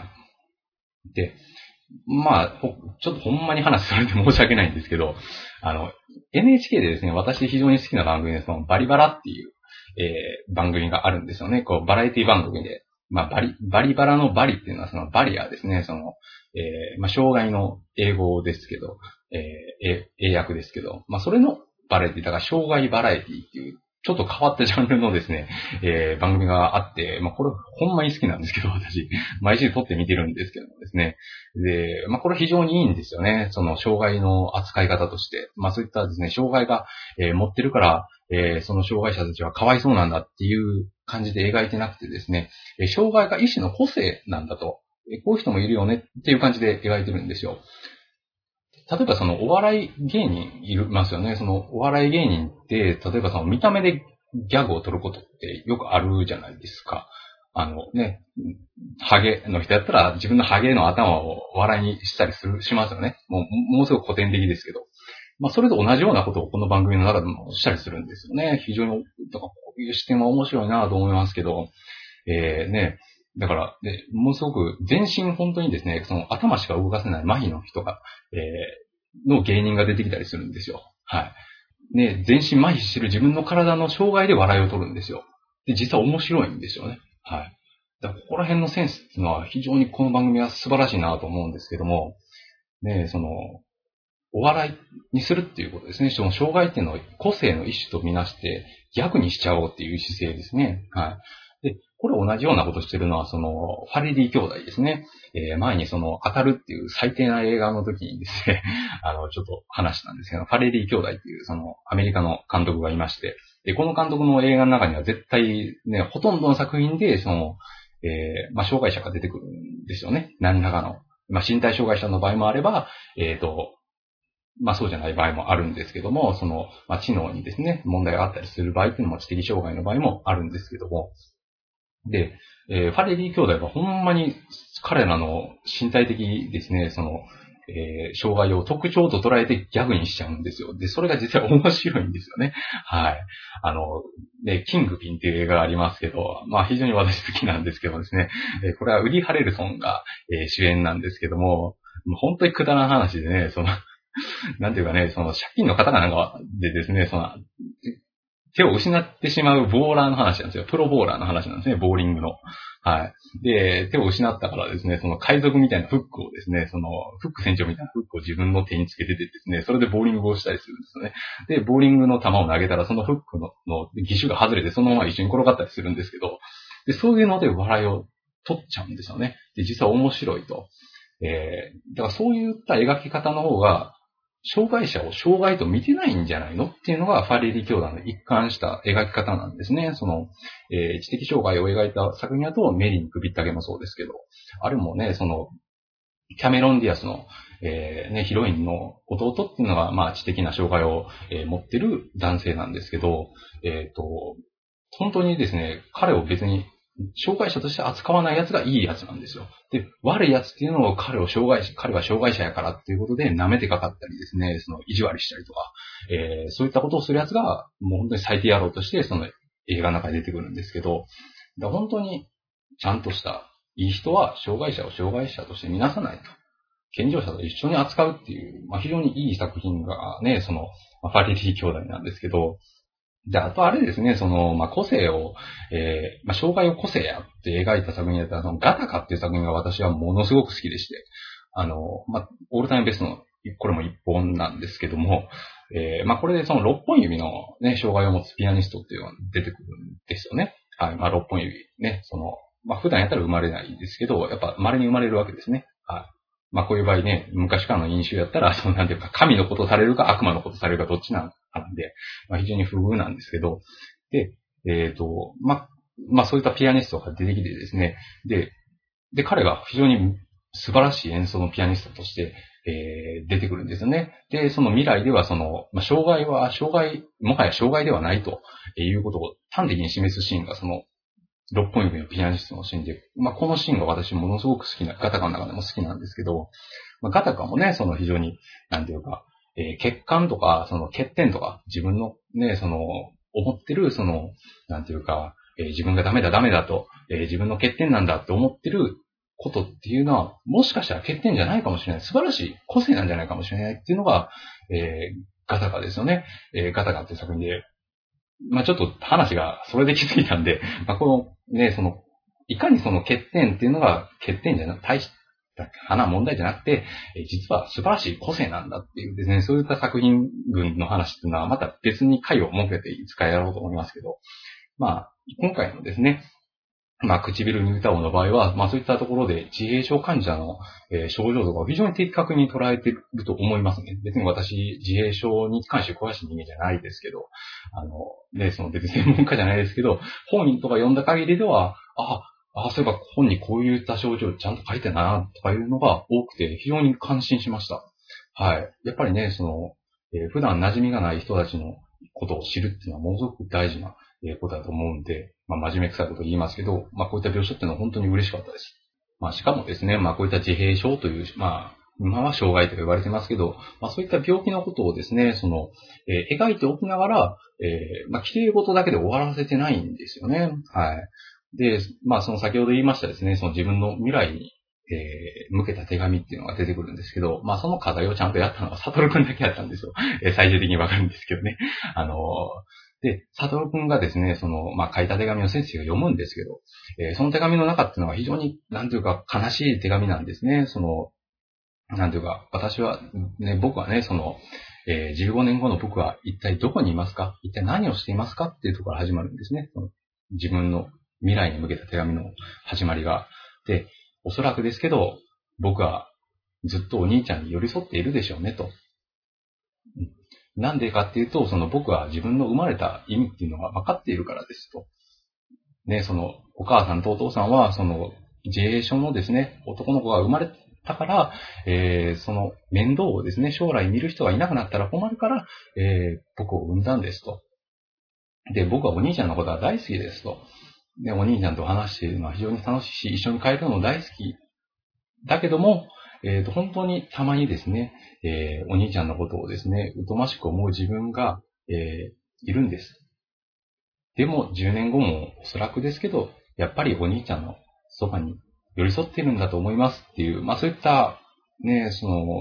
で、まあ、ほちょっとほんまに話それて申し訳ないんですけど、あの、エヌエイチケー でですね、私非常に好きな番組で、そのバリバラっていう、えー番組があるんですよね。こう、バラエティ番組で。まあ、バリ、バリバラのバリっていうのはそのバリアですね。その、えーまあ、障害の英語ですけど、えーえ英訳ですけど、まあ、それのバラエティ、だから障害バラエティっていう、ちょっと変わったジャンルのですね、えー番組があって、まあ、これほんまに好きなんですけど、私、毎週撮って見てるんですけどもですね。で、まあ、これ非常にいいんですよね。その障害の扱い方として。まあ、そういったですね、障害が、えー持ってるから、えーその障害者たちはかわいそうなんだっていう感じで描いてなくてですね、えー障害が一種の個性なんだと。えーこういう人もいるよねっていう感じで描いてるんですよ。例えばそのお笑い芸人いますよね。そのお笑い芸人って、例えばその見た目でギャグを取ることってよくあるじゃないですか。あのね、ハゲの人やったら自分のハゲの頭を笑いにしたりする、しますよね。もう、ものすごく古典的ですけど。まあ、それと同じようなことをこの番組の中でもしたりするんですよね。非常に、だからこういう視点は面白いなと思いますけど、えー、ね、だから、で、ものすごく全身本当にですね、その頭しか動かせない麻痺の人が、えー、の芸人が出てきたりするんですよ。はい。ね、全身麻痺してる自分の体の障害で笑いを取るんですよ。で、実は面白いんですよね。はい。だからここら辺のセンスっていうのは非常にこの番組は素晴らしいなと思うんですけども、ね、その、お笑いにするっていうことですね。その障害っていうのを個性の一種とみなして逆にしちゃおうっていう姿勢ですね。はい。で、これ同じようなことしてるのは、その、ファレディ兄弟ですね。えー前にその、当たるっていう最低な映画の時にですね、あの、ちょっと話したんですけど、ファレディ兄弟っていうその、アメリカの監督がいまして、で、この監督の映画の中には絶対ね、ほとんどの作品で、その、えーまあ、障害者が出てくるんですよね。何らかの。まあ、身体障害者の場合もあれば、えっと、まあそうじゃない場合もあるんですけども、その、まあ知能にですね、問題があったりする場合っていうのも知的障害の場合もあるんですけども、で、えーファレディ兄弟はほんまに彼らの身体的ですね、その、えー障害を特徴と捉えてギャグにしちゃうんですよ。で、それが実は面白いんですよね。はい。あの、で、キングピンっていう映画がありますけど、まあ非常に私好きなんですけどですね、えーこれはウディ・ハレルソンが、えー主演なんですけども、もう本当にくだらん話でね、その、 なんていうかね、その借金の方がなんかでですね、その、手を失ってしまうボーラーの話なんですよ。プロボーラーの話なんですね、ボーリングの。はい。で、手を失ったからですね、その海賊みたいなフックをですね、その、フック船長みたいなフックを自分の手につけててですね、それでボーリングをしたりするんですよね。で、ボーリングの球を投げたら、そのフックの、の義手が外れて、そのまま一緒に転がったりするんですけど、で、そういうので笑いを取っちゃうんですよね。で、実は面白いと。えー、だからそういった描き方の方が、障害者を障害と見てないんじゃないのっていうのがファレリ教団の一貫した描き方なんですね。その、えー、知的障害を描いた作品だとメリーに首ったけもそうですけど、あれもね、その、キャメロン・ディアスの、えーね、ヒロインの弟っていうのが、まあ、知的な障害を、えー、持ってる男性なんですけど、えっと、本当にですね、彼を別に障害者として扱わないやつがいいやつなんですよ。で、悪いやつっていうのを彼を障害者、彼は障害者やからっていうことで舐めてかかったりですね、その意地悪したりとか、えー、そういったことをするやつが、もう本当に最低野郎としてその映画の中に出てくるんですけど、だ本当にちゃんとしたいい人は障害者を障害者として見なさないと。健常者と一緒に扱うっていう、まあ、非常にいい作品がね、その、まあ、ファレリー兄弟なんですけど、で、あとあれですね、その、まあ、個性を、えー、まあ、障害を個性やって描いた作品だったら、そのガタカっていう作品が私はものすごく好きでして、あの、まあ、オールタイムベストの、これも一本なんですけども、えー、まあ、これでその六本指のね、障害を持つピアニストっていうのが出てくるんですよね。はい、まあ、六本指ね、その、まあ、普段やったら生まれないですけど、やっぱ稀に生まれるわけですね。はい。まあ、こういう場合ね、昔からの飲酒やったら、その、なんていうか、神のことされるか悪魔のことされるかどっちなんなんで、まあ、非常に不遇なんですけど、で、えっ、ー、と、まあ、まあ、そういったピアニストが出てきてですね、で、で、彼が非常に素晴らしい演奏のピアニストとして、えー、出てくるんですよね。で、その未来ではその、まあ、障害は、障害、もはや障害ではないということを端的に示すシーンが、その、六本指のピアニストのシーンで、まあ、このシーンが私ものすごく好きな、ガタカの中でも好きなんですけど、まあ、ガタカもね、その非常に、なんていうか、えー、欠陥とか、その欠点とか、自分のね、その、思ってる、その、なんていうか、えー、自分がダメだダメだと、えー、自分の欠点なんだって思ってることっていうのは、もしかしたら欠点じゃないかもしれない。素晴らしい個性なんじゃないかもしれないっていうのが、えー、ガタカですよね。えー、ガタカっていう作品で、まあちょっと話がそれできすぎたんで、まあこのね、その、いかにその欠点っていうのが欠点じゃなく、大した花問題じゃなくて、実は素晴らしい個性なんだっていうですね、そういった作品群の話っていうのはまた別に回を設けていつかやろうと思いますけど、まあ今回のですね、まあ、唇に歌おうの場合は、まあそういったところで自閉症患者の、えー、症状とかを非常に的確に捉えていると思いますね。別に私、自閉症に関して詳しい人間じゃないですけど、あの、ね、その別に専門家じゃないですけど、本とか読んだ限りでは、あ、あ、そういえば本にこういった症状ちゃんと書いてな、とかいうのが多くて、非常に感心しました。はい。やっぱりね、その、えー、普段馴染みがない人たちのことを知るっていうのはものすごく大事なことだと思うんで、まあ、真面目臭いこと言いますけど、まあ、こういった描写っていうのは本当に嬉しかったです。まあ、しかもですね、まあ、こういった自閉症という、まあ、今は障害と言われてますけど、まあ、そういった病気のことをですね、その、えー、描いておきながら、えー、まあ、規定事だけで終わらせてないんですよね。はい。で、まあ、その先ほど言いましたですね、その自分の未来に、えー、向けた手紙っていうのが出てくるんですけど、まあ、その課題をちゃんとやったのは、サトルくんだけやったんですよ。えー、最終的にわかるんですけどね。あのー、で、サトルくんがですね、その、まあ、書いた手紙を先生が読むんですけど、えー、その手紙の中っていうのは非常に、なんていうか、悲しい手紙なんですね。その、なんていうか、私は、ね、僕はね、その、えー、じゅうごねんごの僕は一体どこにいますか？一体何をしていますか？っていうところから始まるんですね。その自分の未来に向けた手紙の始まりが。で、おそらくですけど、僕はずっとお兄ちゃんに寄り添っているでしょうね、と。なんでかっていうと、その僕は自分の生まれた意味っていうのが分かっているからですと。ね、そのお母さんとお父さんは、その自閉症のですね、男の子が生まれだから、えー、その面倒をですね、将来見る人がいなくなったら困るから、えー、僕を産んだんですと。で、僕はお兄ちゃんのことは大好きですと。で、お兄ちゃんと話しているのは非常に楽しいし、一緒に帰るのも大好き。だけども、えーと、本当にたまにですね、えー、お兄ちゃんのことをですね、疎ましく思う自分が、えー、いるんです。でも、じゅうねんごもおそらくですけど、やっぱりお兄ちゃんのそばに寄り添ってるんだと思いますっていう、まあそういった、ね、その、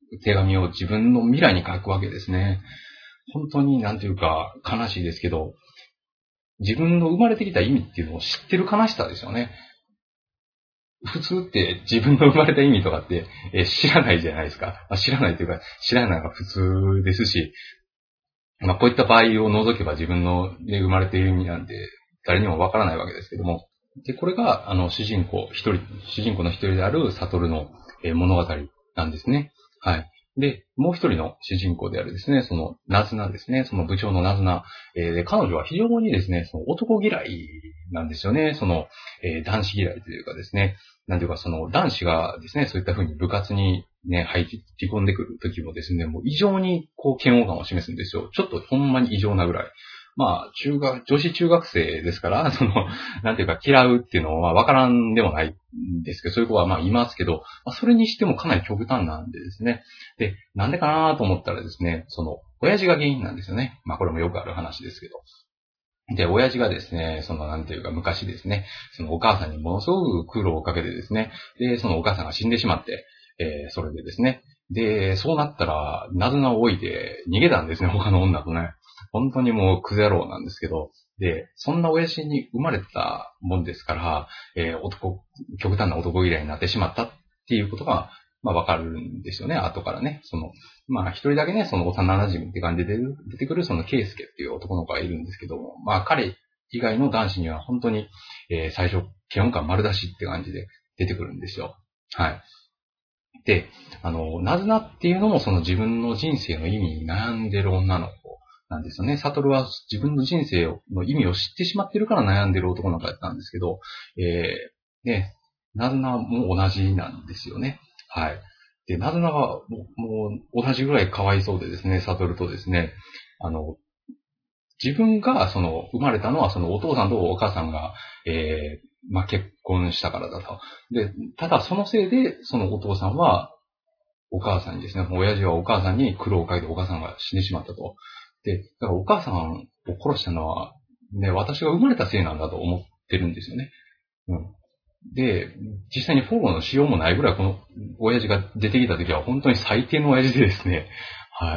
手紙を自分の未来に書くわけですね。本当になんていうか悲しいですけど、自分の生まれてきた意味っていうのを知ってる悲しさですよね。普通って自分の生まれた意味とかって、えー知らないじゃないですか。まあ、知らないというか、知らないのが普通ですし、まあ、こういった場合を除けば自分の、ね、生まれている意味なんて誰にもわからないわけですけども、で、これが、あの、主人公一人、主人公の一人であるサトルの、えー物語なんですね。はい。で、もう一人の主人公であるですね、その、ナズナですね、その部長のナズナ、えーで、彼女は非常にですね、その男嫌いなんですよね、その、えー男子嫌いというかですね、なんていうかその男子がですね、そういった風に部活にね、入り込んでくる時もですね、もう異常にこう嫌悪感を示すんですよ。ちょっとほんまに異常なぐらい。まあ、中学、女子中学生ですから、その、なんていうか嫌うっていうのはわからんでもないんですけど、そういう子はまあいますけど、まあ、それにしてもかなり極端なんでですね。で、なんでかなと思ったらですね、その、親父が原因なんですよね。まあこれもよくある話ですけど。で、親父がですね、その、なんていうか、昔ですね、そのお母さんにものすごく苦労をかけてですね、で、そのお母さんが死んでしまって、えー、それでですね、で、そうなったら、ナズナを置いて逃げたんですね、他の女とね。本当にもうクズ野郎なんですけど、で、そんな親父に生まれたもんですから、えー、男、極端な男嫌いになってしまったっていうことが、まあわかるんですよね、後からね。その、まあ一人だけね、その幼馴染って感じで出る出てくるそのケイスケっていう男の子がいるんですけども、まあ彼以外の男子には本当に、えー最初、嫌悪感丸出しって感じで出てくるんですよ。はい。で、あの、ナズナっていうのもその自分の人生の意味に悩んでる女の子なんですよね。サトルは自分の人生の意味を知ってしまってるから悩んでる男の子だったんですけど、えー、ね、ナズナも同じなんですよね。はい。で、ナズナがもうもう同じぐらいかわいそうでですね、サトルとですね、あの、自分がその生まれたのはそのお父さんとお母さんが、えー、まあ、結婚したからだと。で、ただそのせいで、そのお父さんはお母さんにですね、親父はお母さんに苦労をかけてお母さんが死んでしまったと。で、だからお母さんを殺したのは、ね、私が生まれたせいなんだと思ってるんですよね。うん。で、実際にフォローのしようもないぐらいこの親父が出てきた時は本当に最低の親父でですね、はい。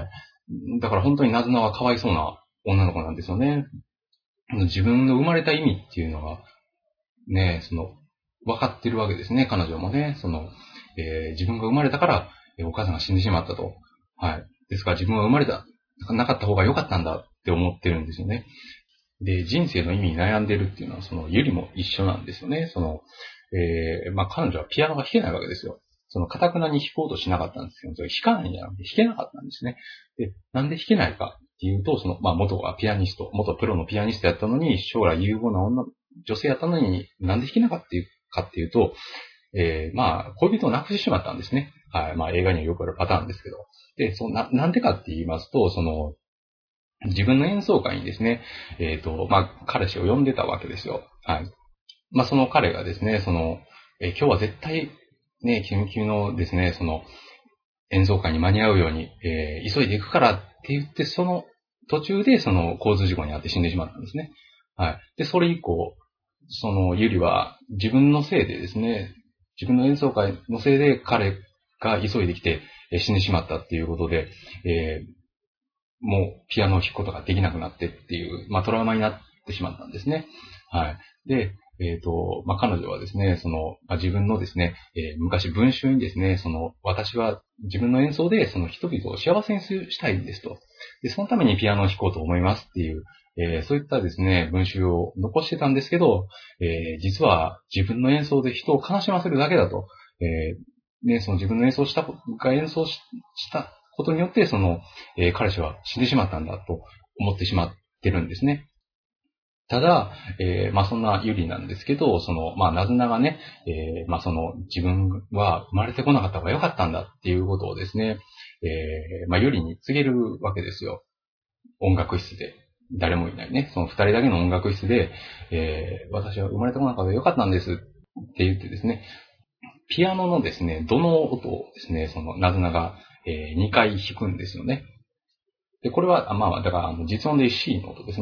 だから本当にナズナはかわいそうな女の子なんですよね。自分の生まれた意味っていうのが、ね、その、分かってるわけですね、彼女もね。その、えー自分が生まれたから、えーお母さんが死んでしまったと。はい。ですから自分は生まれた、なかった方が良かったんだって思ってるんですよね。で、人生の意味に悩んでるっていうのは、その、ゆりも一緒なんですよね。その、えーまあ、彼女はピアノが弾けないわけですよ。その、堅くなに弾こうとしなかったんですけど、それ弾かないんじゃなくて弾けなかったんですね。で、なんで弾けないかっていうと、その、まあ、元はピアニスト、元プロのピアニストやったのに、将来有望な女、女性やったのに、なんで弾けなかったっていうかっていうと、えーまあ、恋人を亡くしてしまったんですね。はい。まあ、映画にはよくあるパターンですけど。で、そのな、なんでかって言いますと、その、自分の演奏会にですね、えっ、と、まあ、彼氏を呼んでたわけですよ。はい。まあ、その彼がですね、その、えー今日は絶対、ね、研究のですね、その、演奏会に間に合うように、えー急いでいくからって言って、その途中でその交通事故に遭って死んでしまったんですね。はい。で、それ以降、そのユリは自分のせいでですね、自分の演奏会のせいで彼が急いできてえー死んでしまったっていうことで、えーもうピアノを弾くことができなくなってっていう、まあトラウマになってしまったんですね。はい。で、えっ、と、まあ彼女はですね、その、まあ、自分のですね、えー昔文集にですね、その、私は自分の演奏でその人々を幸せにしたいんですと。で、そのためにピアノを弾こうと思いますっていう、えーそういったですね、文集を残してたんですけど、えー実は自分の演奏で人を悲しませるだけだと。えーね、その自分の演奏したことが演奏ししたことによって、その、えー彼氏は死んでしまったんだと思ってしまってるんですね。ただ、えーまあそんなユリなんですけど、その、まあナズナがね、えーまあその自分は生まれてこなかった方が良かったんだっていうことをですね、えーまあユリに告げるわけですよ。音楽室で。誰もいないね。その二人だけの音楽室で、えー私は生まれてこなかった方が良かったんですって言ってですね、ピアノのですね、どの音をですね、そのナズナが、えーにかい弾くんですよね。で、これは、あまあ、だから、あの実音で C の音ですね。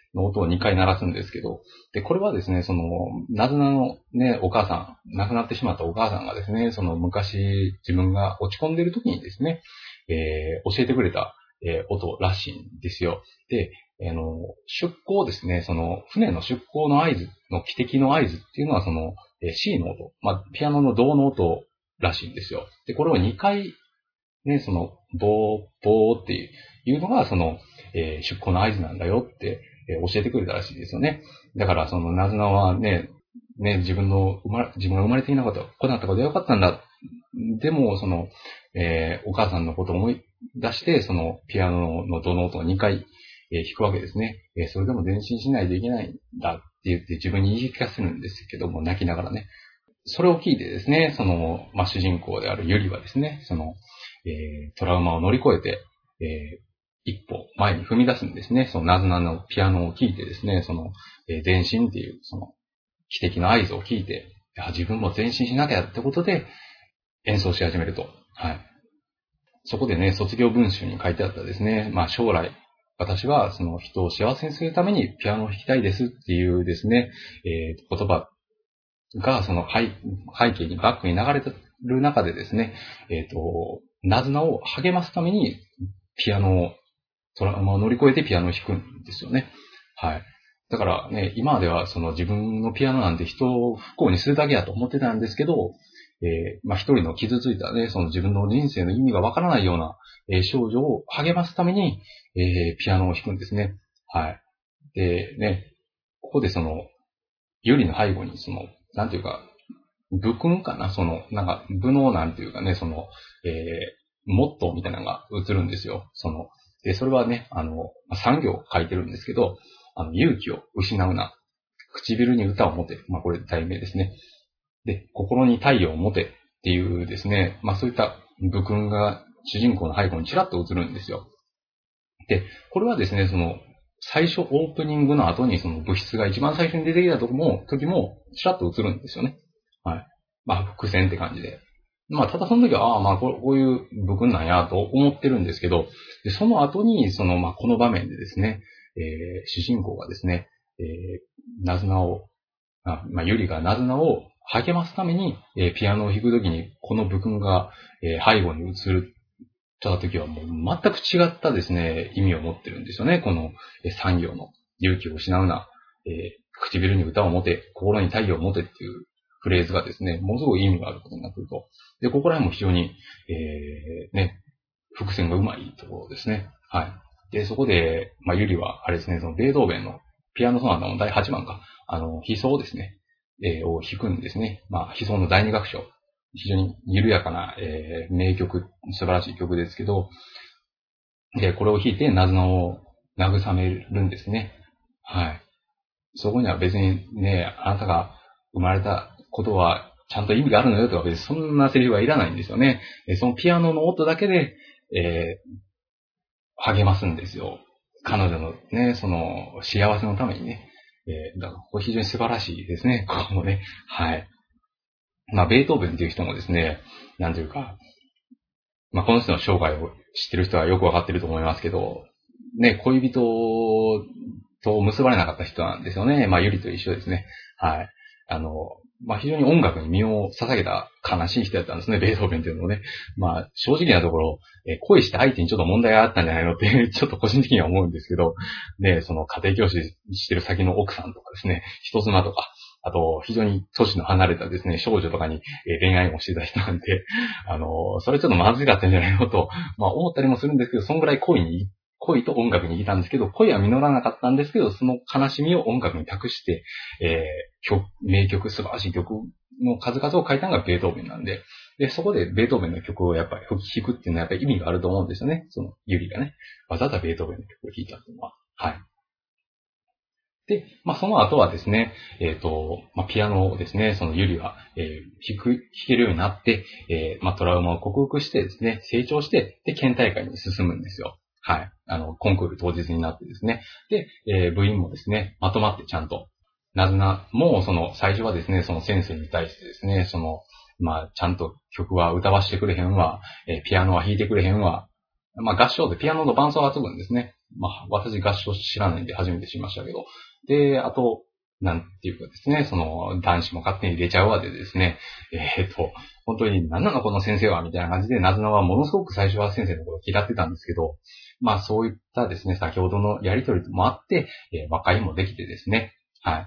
の音をにかい鳴らすんですけど、で、これはですね、その、なずなのね、お母さん、亡くなってしまったお母さんがですね、その昔自分が落ち込んでいる時にですね、えー、教えてくれた、えー、音らしいんですよ。で、あの、出港ですね、その、船の出港の合図の汽笛の合図っていうのはその、えー、C の音、まあ、ピアノの銅の音らしいんですよ。で、これをにかい、ね、その、ボー、ボーっていうのが、その、えー、出港の合図なんだよって、えー、教えてくれたらしいですよね。だから、その、なずなはね、ね、自分の生まれ、自分が生まれていなかった、こうなったことはよかったんだ。でも、その、えー、お母さんのことを思い出して、その、ピアノのどの音をにかい、えー、弾くわけですね。えー、それでも前進しないといけないんだって言って自分に言い聞かせるんですけども、泣きながらね。それを聞いてですね、その、まあ、主人公であるユリはですね、その、えー、トラウマを乗り越えて、えー、一歩前に踏み出すんですね。そのナズナのピアノを聴いてですね、その、えー、前進っていう、その、汽笛の合図を聞いて、自分も前進しなきゃってことで演奏し始めると。はい。そこでね、卒業文集に書いてあったですね、まあ将来、私はその人を幸せにするためにピアノを弾きたいですっていうですね、えー、言葉がその背景にバックに流れてる中でですね、えっと、ナズナを励ますためにピアノを、トラウマを乗り越えてピアノを弾くんですよね。はい。だからね、今ではその自分のピアノなんて人を不幸にするだけやと思ってたんですけど、えー、まあ一人の傷ついたね、その自分の人生の意味がわからないような、えー、少女を励ますために、えー、ピアノを弾くんですね。はい。で、ね、ここでその、ユリの背後にその、なんていうか、部訓かなその、なんか、部のなんていうかね、その、えー、モットーみたいなのが映るんですよ。その、で、それはね、あの、産業を書いてるんですけど、あの、勇気を失うな。唇に歌を持て。まあ、これ題名ですね。で、心に太陽を持てっていうですね、まあ、そういった部訓が主人公の背後にちらっと映るんですよ。で、これはですね、その、最初オープニングの後にその物質が一番最初に出てきた時も、時も、ちらっと映るんですよね。はい。まあ、伏線って感じで。まあ、ただその時は、ああ、まあこう、こういう部分なんやと思ってるんですけど、でその後に、その、まあ、この場面でですね、えー、主人公がですね、えー、ナズナを、あまあ、ユリがナズナを励ますために、えー、ピアノを弾く時に、この部分が、えー、背後に映るた時はもう全く違ったですね、意味を持ってるんですよね。この産業の勇気を失うな、えー、唇に歌を持て、心に太陽を持てっていうフレーズがですね、ものすごい意味があることになってくると。で、ここら辺も非常に、えー、ね、伏線がうまいところですね。はい。で、そこで、まあ、ユリは、あれですね、そのベートーベンのピアノソナタのだいはちばんか、あの、悲壮ですね、えー、を弾くんですね。まあ、悲壮のだいに楽章。非常に緩やかな、えー、名曲、素晴らしい曲ですけど、で、これを弾いてナズナを慰めるんですね。はい。そこには別にね、あなたが生まれたことはちゃんと意味があるのよとか別にそんなセリフはいらないんですよね。そのピアノの音だけで、えー、励ますんですよ。彼女のね、その幸せのためにね。えー、だからこれ非常に素晴らしいですね。ここもね。はい。まあ、ベートーベンっていう人もですね、なんというか、まあ、この人の生涯を知ってる人はよくわかってると思いますけど、ね、恋人と結ばれなかった人なんですよね。まあ、ユリと一緒ですね。はい。あの、まあ、非常に音楽に身を捧げた悲しい人だったんですね、ベートーベンっていうのもね。まあ、正直なところ、え恋して相手にちょっと問題があったんじゃないのってちょっと個人的には思うんですけど、ね、その家庭教師してる先の奥さんとかですね、人妻とか、あと、非常に年の離れたですね、少女とかに恋愛もしてた人なんで、あの、それちょっとまずかったんじゃないのと、まあ思ったりもするんですけど、そんぐらい恋に、恋と音楽にいたんですけど、恋は実らなかったんですけど、その悲しみを音楽に託して、えー、曲、名曲、素晴らしい曲の数々を書いたのがベートーベンなんで、で、そこでベートーベンの曲をやっぱり弾くっていうのはやっぱり意味があると思うんですよね。その、ユリがね。わざわざベートーベンの曲を弾いたっていうのは。はい。で、まあ、その後はですね、えっ、ー、と、まあ、ピアノをですね、そのユリは、えー、弾く、弾けるようになって、えー、まあ、トラウマを克服してですね、成長して、で、県大会に進むんですよ。はい。あの、コンクール当日になってですね。で、えー、部員もですね、まとまってちゃんと、なずな、もうその、最初はですね、その先生に対してですね、その、まあ、ちゃんと曲は歌わしてくれへんわ、えー、ピアノは弾いてくれへんわ、まあ、合唱でピアノの伴奏がつくんですね。 まあ、私合唱知らないんで初めて知りましたけど。で、あと、なんていうかですね、その、男子も勝手に入れちゃうわでですね、えっと、本当に何なのこの先生はみたいな感じで、なずなはものすごく最初は先生のことを嫌ってたんですけど、まあそういったですね、先ほどのやりとりもあって、えー、和解もできてですね、はい。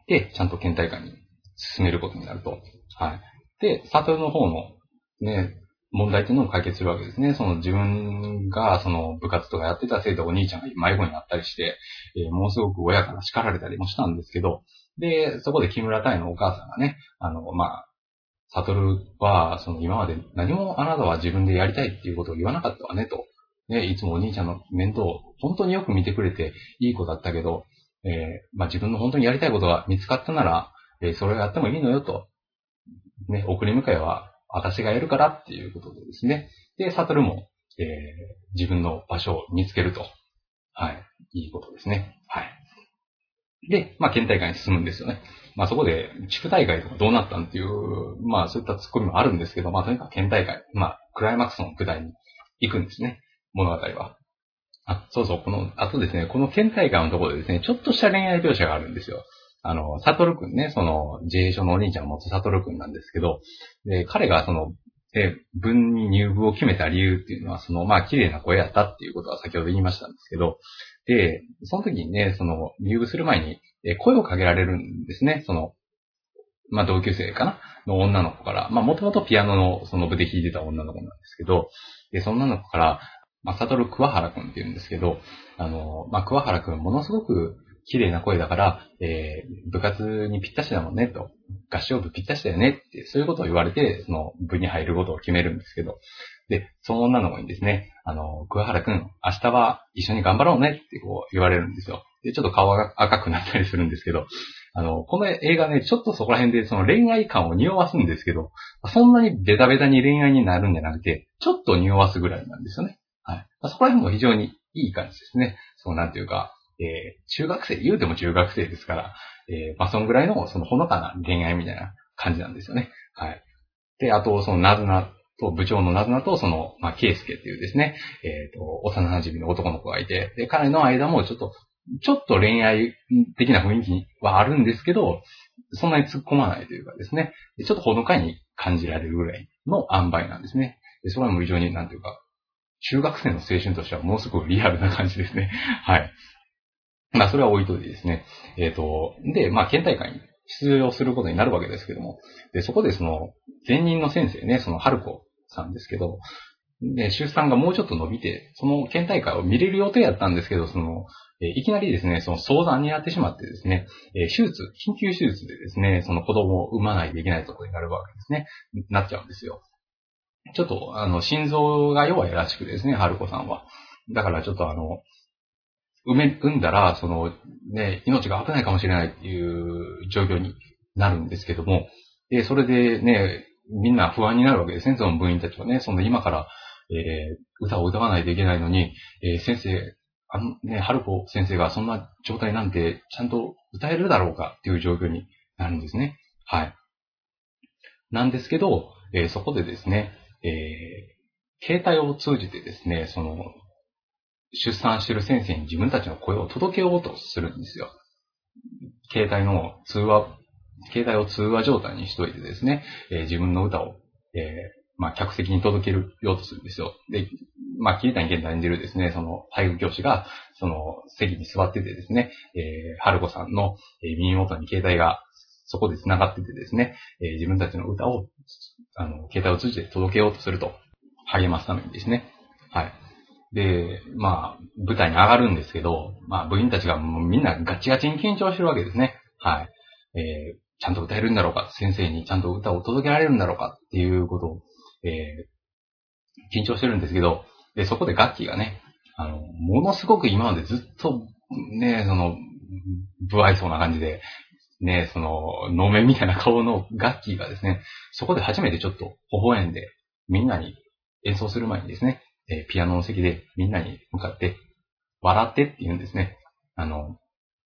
で、ちゃんと県大会に進めることになると。はい。で、悟の方の、ね、問題っていうのを解決するわけですね。その自分がその部活とかやってたせいでお兄ちゃんが迷子になったりして、えー、ものすごく親から叱られたりもしたんですけど、で、そこで木村太のお母さんがね、あの、まあ、悟は、その今まで何もあなたは自分でやりたいっていうことを言わなかったわねと。ね、いつもお兄ちゃんの面倒を本当によく見てくれていい子だったけど、えー、まあ自分の本当にやりたいことが見つかったなら、えー、それをやってもいいのよと。ね、送り迎えは私がやるからっていうことでですね。で、悟も、えー、自分の場所を見つけると。はい。いいことですね。はい。で、まあ、県大会に進むんですよね。まあ、そこで、地区大会とかどうなったんっていう、まあ、そういったツッコミもあるんですけど、まあ、とにかく県大会、まあ、クライマックスの舞台に行くんですね。物語は。あ、そうそう、この、あとですね、この県大会のところでですね、ちょっとした恋愛描写があるんですよ。あの、サトルくんね、その、自閉症のお兄ちゃんを持つサトルくんなんですけど、で、彼がその、で、文に入部を決めた理由っていうのは、その、まあ、綺麗な声やったっていうことは先ほど言いましたんですけど、で、その時にね、その、入部する前に、え声をかけられるんですね、その、まあ、同級生かなの女の子から、まあ、もともとピアノのその部で弾いてた女の子なんですけど、で、その女の子から、まあ、サトル桑原くんって言うんですけど、あの、まあ、桑原くんものすごく綺麗な声だから、えー、部活にぴったしだもんね、と。合唱部ぴったしだよねって、そういうことを言われて、その部に入ることを決めるんですけど、で、その女の子にですね、あの、桑原くん、明日は一緒に頑張ろうねってこう言われるんですよ。で、ちょっと顔が赤くなったりするんですけど、あの、この映画ね、ちょっとそこら辺でその恋愛感を匂わすんですけど、そんなにベタベタに恋愛になるんじゃなくて、ちょっと匂わすぐらいなんですよね。はい。そこら辺も非常にいい感じですね。そうなんていうか、えー、中学生、言うても中学生ですから、えー、まあ、そんぐらいのそのほのかな恋愛みたいな感じなんですよね。はい。で、あと、そのなずなと、部長のなずなと、その、まあ、ケイスケっていうですね、えっと、幼馴染の男の子がいて、で、彼の間もちょっと、ちょっと恋愛的な雰囲気はあるんですけど、そんなに突っ込まないというかですね、ちょっとほのかに感じられるぐらいの塩梅なんですね。で、それはもう非常に、なんていうか、中学生の青春としてはものすごくリアルな感じですね。はい。まあ、それは置いといてですね。えっと、で、まあ、県大会に出場することになるわけですけども、で、そこでその、前任の先生ね、その、春子さんですけど、で、出産がもうちょっと伸びて、その県大会を見れる予定やったんですけど、その、えいきなりですね、その相談になってしまってですね、え手術、緊急手術でですね、その子供を産まないといけないところになるわけですね。なっちゃうんですよ。ちょっと、あの、心臓が弱いらしくですね、春子さんは。だからちょっとあの、産め、産んだら、その、ね、命が危ないかもしれないっていう状況になるんですけども、で、それでね、みんな不安になるわけですね、その部員たちはね。その今から、えー、歌を歌わないといけないのに、えー、先生、あのね、春子先生がそんな状態なんて、ちゃんと歌えるだろうかっていう状況になるんですね。はい。なんですけど、えー、そこでですね、えー、携帯を通じてですね、その、出産している先生に自分たちの声を届けようとするんですよ。携帯の通話、携帯を通話状態にしといてですね、えー、自分の歌を、えー、まあ、客席に届けるようとするんですよ。で、まあ、桐谷健太演じるですね、その体育教師が、その席に座っててですね、えー、春子さんの耳元に携帯がそこで繋がっててですね、えー、自分たちの歌を、あの、携帯を通じて届けようとすると、励ますためにですね。はい。で、まあ、舞台に上がるんですけど、まあ、部員たちがもうみんなガチガチに緊張してるわけですね。はい。えー、ちゃんと歌えるんだろうか、先生にちゃんと歌を届けられるんだろうかっていうことを、えー、緊張してるんですけど、で、そこでガッキーがね、あの、ものすごく今までずっと、ね、その、不愛想な感じで、ね、その、能面みたいな顔のガッキーがですね、そこで初めてちょっと微笑んで、みんなに演奏する前にですね、えー、ピアノの席でみんなに向かって、笑ってって言うんですね。あの、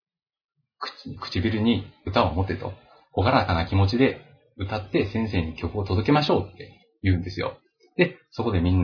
唇に歌を持ってと、ほがらかな気持ちで歌って先生に曲を届けましょうって言うんですよ。で、そこでみんな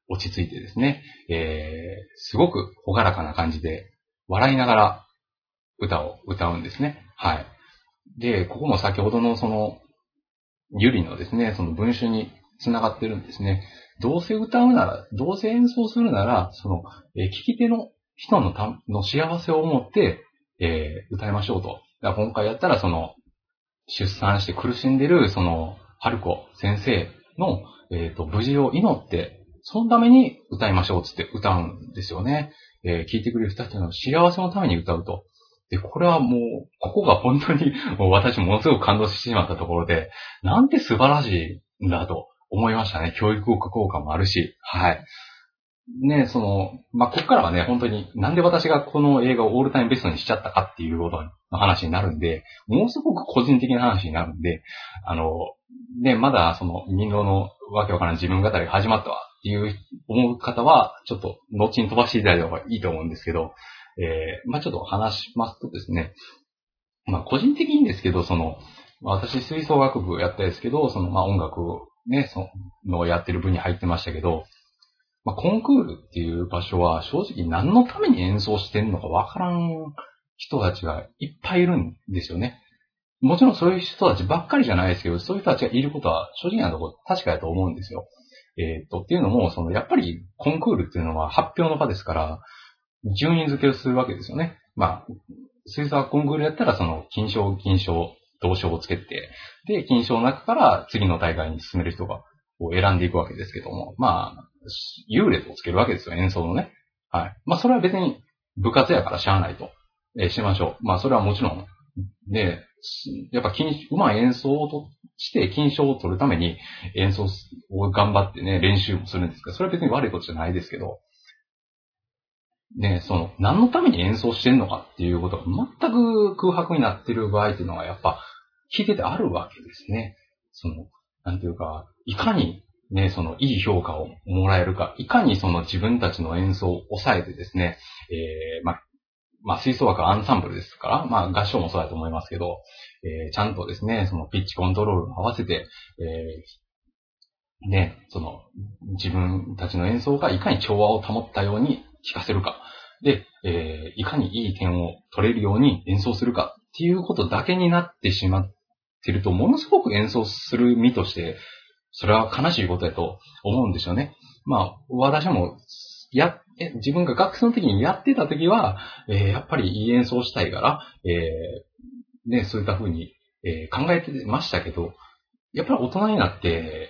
落ち着いてですね、えー、すごく朗らかな感じで、笑いながら歌を歌うんですね。はい。で、ここも先ほどのその、ゆりのですね、その文集に繋がってるんですね。どうせ歌うなら、どうせ演奏するなら、その、えー、聞き手の人のたの幸せを思って、えー、歌いましょうと。だから今回やったらその、出産して苦しんでる、その、春子先生の、えっと、無事を祈って、そのために歌いましょうつって歌うんですよね。えー、聞いてくれる人たちの幸せのために歌うと。で、これはもう、ここが本当に、もう私ものすごく感動してしまったところで、なんて素晴らしいんだと思いましたね。教育効果もあるし、はい。ね、その、まあ、ここからはね、本当に、なんで私がこの映画をオールタイムベストにしちゃったかっていうことの話になるんで、ものすごく個人的な話になるんで、あの、ね、まだその、人狼のわけわからん自分語りが始まったわっていう思う方は、ちょっと、後に飛ばしていただいた方がいいと思うんですけど、えー、まあ、ちょっと話しますとですね、まあ、個人的にですけど、その、私、吹奏楽部やったんですけど、その、まあ、音楽をね、その、やってる部に入ってましたけど、まあ、コンクールっていう場所は正直何のために演奏してんのかわからん人たちがいっぱいいるんですよね。もちろんそういう人たちばっかりじゃないですけど、そういう人たちがいることは正直なところ確かだと思うんですよ。えー、っと、っていうのも、その、やっぱりコンクールっていうのは発表の場ですから、順位付けをするわけですよね。まあ、吹奏楽コンクールやったらその、金賞、銀賞、銅賞をつけて、で、金賞の中から次の大会に進める人がこう選んでいくわけですけども、まあ、優劣をつけるわけですよ、演奏のね。はい。まあ、それは別に部活やからしゃあないと。えー、しましょう。まあ、それはもちろん。で、やっぱ金、うまい演奏をとして金賞を取るために演奏を頑張ってね、練習もするんですけど、それは別に悪いことじゃないですけど、ね、その、何のために演奏してんのかっていうことが全く空白になってる場合っていうのはやっぱ聞いててあるわけですね。その、なんていうか、いかにね、その、いい評価をもらえるか、いかにその自分たちの演奏を抑えてですね、えー、まあ、まあ、吹奏楽アンサンブルですから、まあ、合唱もそうだと思いますけど、えー、ちゃんとですね、そのピッチコントロールを合わせて、えー、ね、その、自分たちの演奏がいかに調和を保ったように聴かせるか、で、えー、いかにいい点を取れるように演奏するかっていうことだけになってしまってると、ものすごく演奏する身として、それは悲しいことだと思うんですよね。まあ、私も、や、自分が学生の時にやってた時は、えー、やっぱりいい演奏したいから、えー、ね、そういった風に、えー、考えてましたけど、やっぱり大人になって、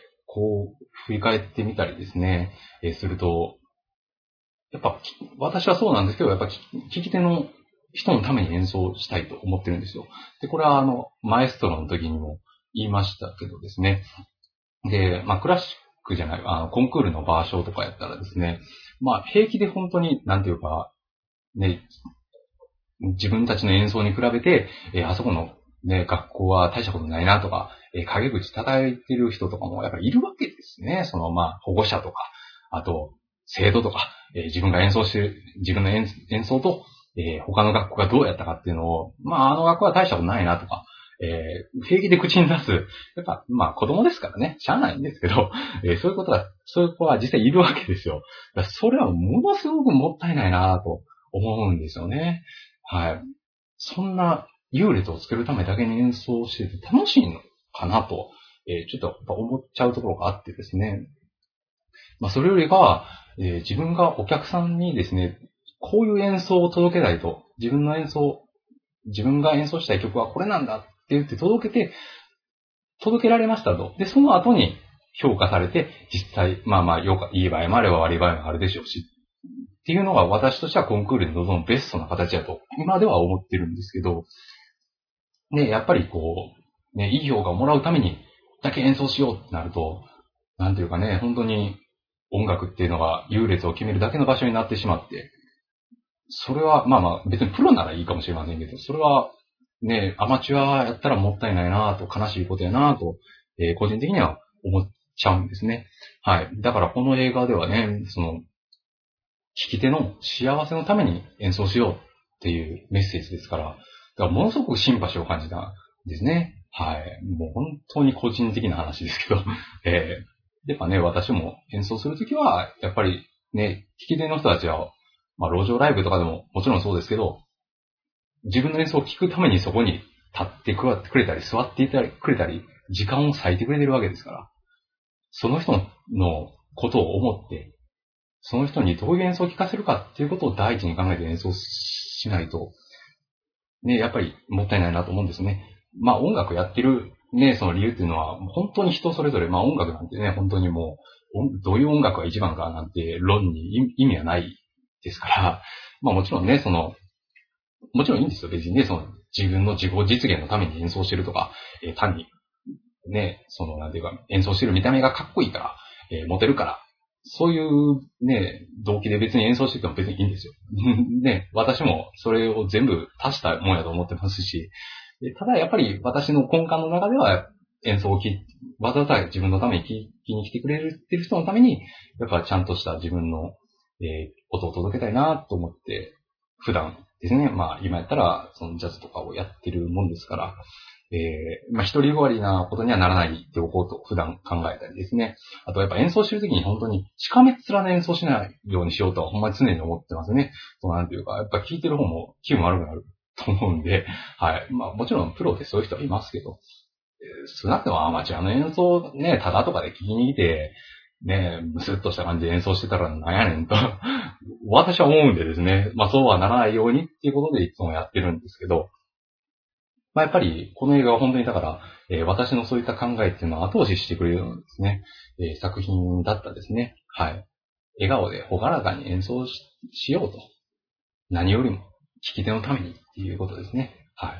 こう、振り返ってみたりですね、えー、すると、やっぱ、私はそうなんですけど、やっぱ聞き手の人のために演奏したいと思ってるんですよ。で、これはあの、マエストロの時にも言いましたけどですね。で、まあ、クラシックじゃない、あの、コンクールの場所とかやったらですね、まあ、平気で本当に、なんていうか、ね、自分たちの演奏に比べて、えー、あそこのね、学校は大したことないなとか、えー、陰口叩いてる人とかもやっぱりいるわけですね。その、まあ、保護者とか、あと、生徒とか、えー、自分が演奏してる、自分の演演奏と、えー、他の学校がどうやったかっていうのを、まあ、あの学校は大したことないなとか、えー、平気で口に出す。やっぱ、まあ、子供ですからね、しゃあないんですけど、えー、そういうことは、そういう子は実際いるわけですよ。だからそれはものすごくもったいないなと思うんですよね。はい。そんな優劣をつけるためだけに演奏してて楽しいのかなと、えー、ちょっとやっぱ思っちゃうところがあってですね。まあ、それよりか、えー、自分がお客さんにですね、こういう演奏を届けたいと、自分の演奏、自分が演奏したい曲はこれなんだって言って届けて、届けられましたと。で、その後に評価されて、実際、まあまあ、よか、いい場合もあれば悪い場合もあるでしょうし、っていうのが私としてはコンクールに臨むベストな形だと、今では思ってるんですけど、ね、やっぱりこう、ね、いい評価をもらうためにだけ演奏しようってなると、なんていうかね、本当に音楽っていうのが優劣を決めるだけの場所になってしまって、それは、まあまあ、別にプロならいいかもしれませんけど、それは、ね、アマチュアやったらもったいないなと、悲しいことやなと、えー、個人的には思っちゃうんですね。はい。だからこの映画ではね、その、聞き手の幸せのために演奏しようっていうメッセージですから、だからものすごくシンパシーを感じたんですね。はい。もう本当に個人的な話ですけど、えやっぱね、私も演奏するときは、やっぱりね、弾き手の人たちは、まあ、路上ライブとかでももちろんそうですけど、自分の演奏を聴くためにそこに立ってくれたり、座っていたりくれたり、時間を割いてくれてるわけですから、その人のことを思って、その人にどういう演奏を聴かせるかっていうことを第一に考えて演奏しないと、ね、やっぱりもったいないなと思うんですね。まあ音楽やってるね、その理由っていうのは、本当に人それぞれ、まあ音楽なんてね、本当にもう、どういう音楽が一番かなんて論に意味はないですから、まあもちろんね、その、もちろんいいんですよ。別にね、その自分の自己実現のために演奏してるとか、えー、単にね、そのなんていうか、演奏してる見た目がかっこいいから、えー、モテるから、そういうね、動機で別に演奏してても別にいいんですよ。ね、私もそれを全部足したもんやと思ってますし、ただやっぱり私の根幹の中では演奏をきわざわざ自分のために聴きに来てくれるっていう人のために、やっぱちゃんとした自分の、えー、音を届けたいなと思って、普段ですね、まあ今やったらそのジャズとかをやってるもんですから、えー、まあ一人ごわりなことにはならないでおこうと普段考えたりですね。あとやっぱ演奏してるときに本当にしかめっ面で演奏しないようにしようとはほんまに常に思ってますね。そうなんていうか、やっぱ聴いてる方も気分悪くなると思うんで、はい。まあもちろんプロでそういう人はいますけど、えー、少なくともアマチュアの演奏ね、ただとかで聴きに来て、ね、ムスッとした感じで演奏してたらなんやねんと、私は思うんでですね、まあそうはならないようにっていうことでいつもやってるんですけど、まあ、やっぱり、この映画は本当にだから、えー、私のそういった考えっていうのを後押ししてくれるようなですね、えー、作品だったですね。はい。笑顔でほがらかに演奏 し, しようと。何よりも、聴き手のためにっていうことですね。はい。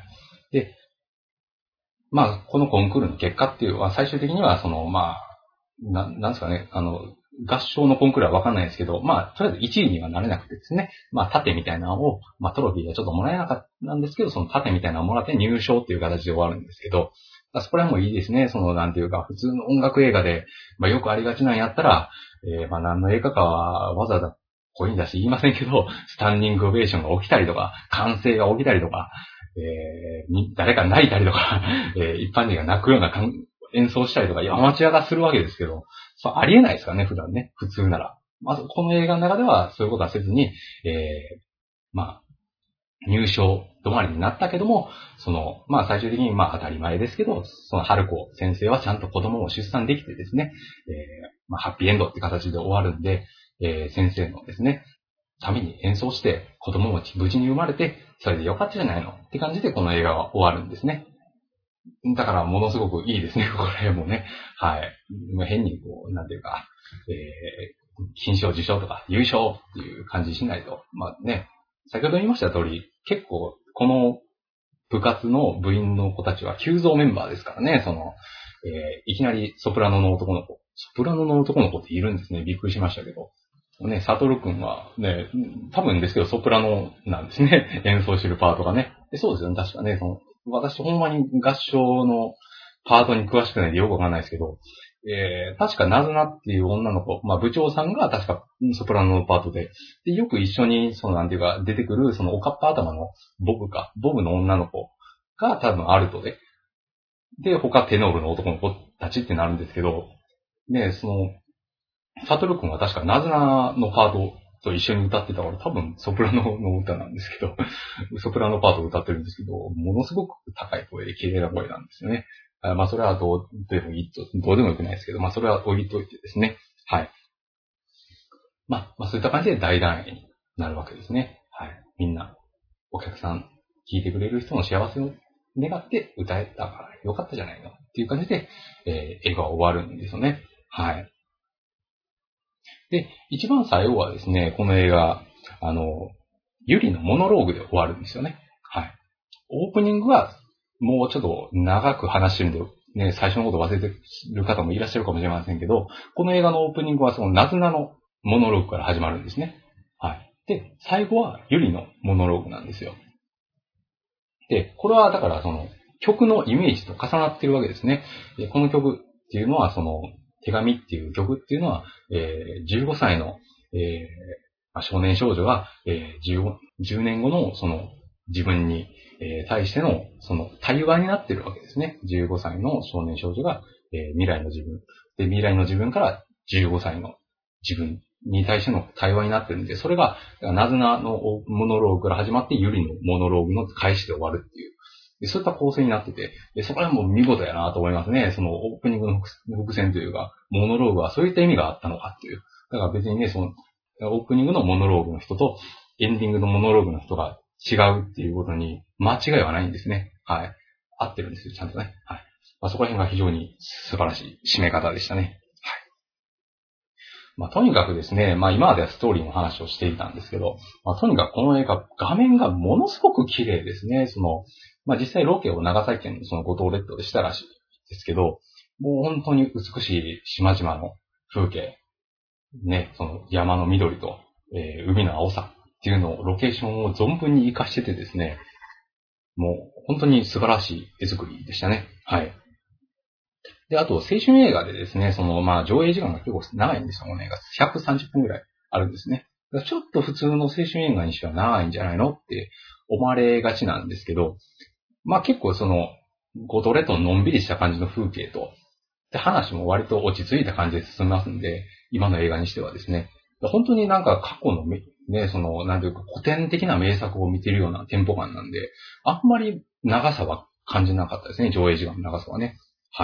で、まあ、このコンクールの結果っていうのは、最終的には、その、まあ、な、なんですかね、あの、合唱のコンクールはわかんないですけど、まあ、とりあえずいちいにはなれなくてですね、まあ、盾みたいなのを、まあ、トロフィーはちょっともらえなかったんですけど、その盾みたいなのをもらって入賞っていう形で終わるんですけど、まあ、そこら辺もいいですね。その、なんていうか、普通の音楽映画で、まあ、よくありがちなんやったら、えー、まあ、何の映画かはわざわざ声に出して言いませんけど、スタンディングオベーションが起きたりとか、歓声が起きたりとか、えー、誰か泣いたりとか、えー、一般人が泣くような演奏したりとか、アマチュアがするわけですけど、そうありえないですからね、普段ね、普通なら。まず、この映画の中ではそういうことはせずに、えー、まあ、入賞止まりになったけども、その、まあ最終的にまあ当たり前ですけど、その春子先生はちゃんと子供を出産できてですね、えー、まあハッピーエンドって形で終わるんで、えー、先生のですね、ために演奏して子供も無事に生まれて、それでよかったじゃないのって感じでこの映画は終わるんですね。だからものすごくいいですね、これもね。はい。変にこう、なんていうか、えー、金賞受賞とか優勝っていう感じしないと。まあね、先ほど言いました通り、結構この部活の部員の子たちは急増メンバーですからね、その、えー、いきなりソプラノの男の子。ソプラノの男の子っているんですね。びっくりしましたけど。ね、サトル君はね、多分ですけどソプラノなんですね。演奏してるパートがね。でそうですよね、確かね、その私ほんまに合唱のパートに詳しくないでよくわかんないですけど、えー、確かナズナっていう女の子、まあ部長さんが確かソプラノのパートで、でよく一緒に、そのなんていうか出てくる、そのおかっぱ頭のボブか、ボブの女の子が多分アルトで、で、他テノールの男の子たちってなるんですけど、ね、その、サトル君は確かナズナのパートと一緒に歌ってたから多分ソプラノの歌なんですけど、ソプラノパートを歌ってるんですけど、ものすごく高い声で綺麗な声なんですよね。あまあそれはどうでもいいと、どうでもよくないですけど、まあそれは置いといてですね。はい。まあ、まあそういった感じで大団円になるわけですね。はい。みんな、お客さん、聴いてくれる人の幸せを願って歌えたからよかったじゃないのっていう感じで、えー、映画は終わるんですよね。はい。で、一番最後はですね、この映画、あの、ユリのモノローグで終わるんですよね。はい。オープニングは、もうちょっと長く話してるんで、ね、最初のこと忘れてる方もいらっしゃるかもしれませんけど、この映画のオープニングはそのナズナのモノローグから始まるんですね。はい。で、最後はユリのモノローグなんですよ。で、これはだからその曲のイメージと重なってるわけですね。で、この曲っていうのはその手紙っていう曲っていうのは、えー、じゅうごさいの、えーまあ、少年少女が、えー、じゅうご、じゅうねんごのその自分に、えー、対してのその対話になってるわけですね。じゅうごさいの少年少女が、 えー未来の自分。で、未来の自分からじゅうごさいの自分に対しての対話になってるんで、それが、ナズナのモノローグから始まって、ユリのモノローグの開始で終わるっていう。でそういった構成になってて、でそこら辺も見事やなと思いますね。そのオープニングの伏線というか、モノローグはそういった意味があったのかっていう。だから別にね、その、オープニングのモノローグの人と、エンディングのモノローグの人が違うっていうことに間違いはないんですね。はい。合ってるんですよ、ちゃんとね。はい。まあ、そこら辺が非常に素晴らしい締め方でしたね。まあ、とにかくですね、まあ今まではストーリーの話をしていたんですけど、まあとにかくこの映画、画面がものすごく綺麗ですね。その、まあ実際ロケを長崎県のその五島列島でしたらしいですけど、もう本当に美しい島々の風景、ね、その山の緑と、えー海の青さっていうのを、ロケーションを存分に活かしててですね、もう本当に素晴らしい絵作りでしたね。はい。で、あと、青春映画でですね、その、まあ、上映時間が結構長いんですよ、この映画。ひゃくさんじゅっぷんぐらいあるんですね。だからちょっと普通の青春映画にしては長いんじゃないのって思われがちなんですけど、まあ結構その、ゴトレとのんびりした感じの風景と、で、話も割と落ち着いた感じで進みますんで、今の映画にしてはですね、本当になんか過去のめ、ね、その、なんていうか古典的な名作を見てるようなテンポ感なんで、あんまり長さは感じなかったですね、上映時間の長さはね。はい。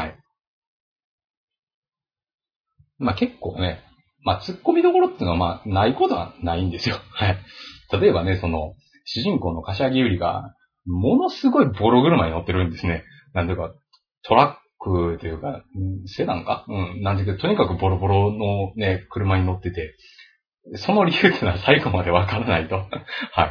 まあ結構ね、まあ突っ込みどころっていうのはまあないことはないんですよ。はい。例えばね、その、主人公の柏木由里が、ものすごいボロ車に乗ってるんですね。なんていうか、トラックというか、んセダンかうん。なんていうか、とにかくボロボロのね、車に乗ってて、その理由っていうのは最後までわからないと。はい。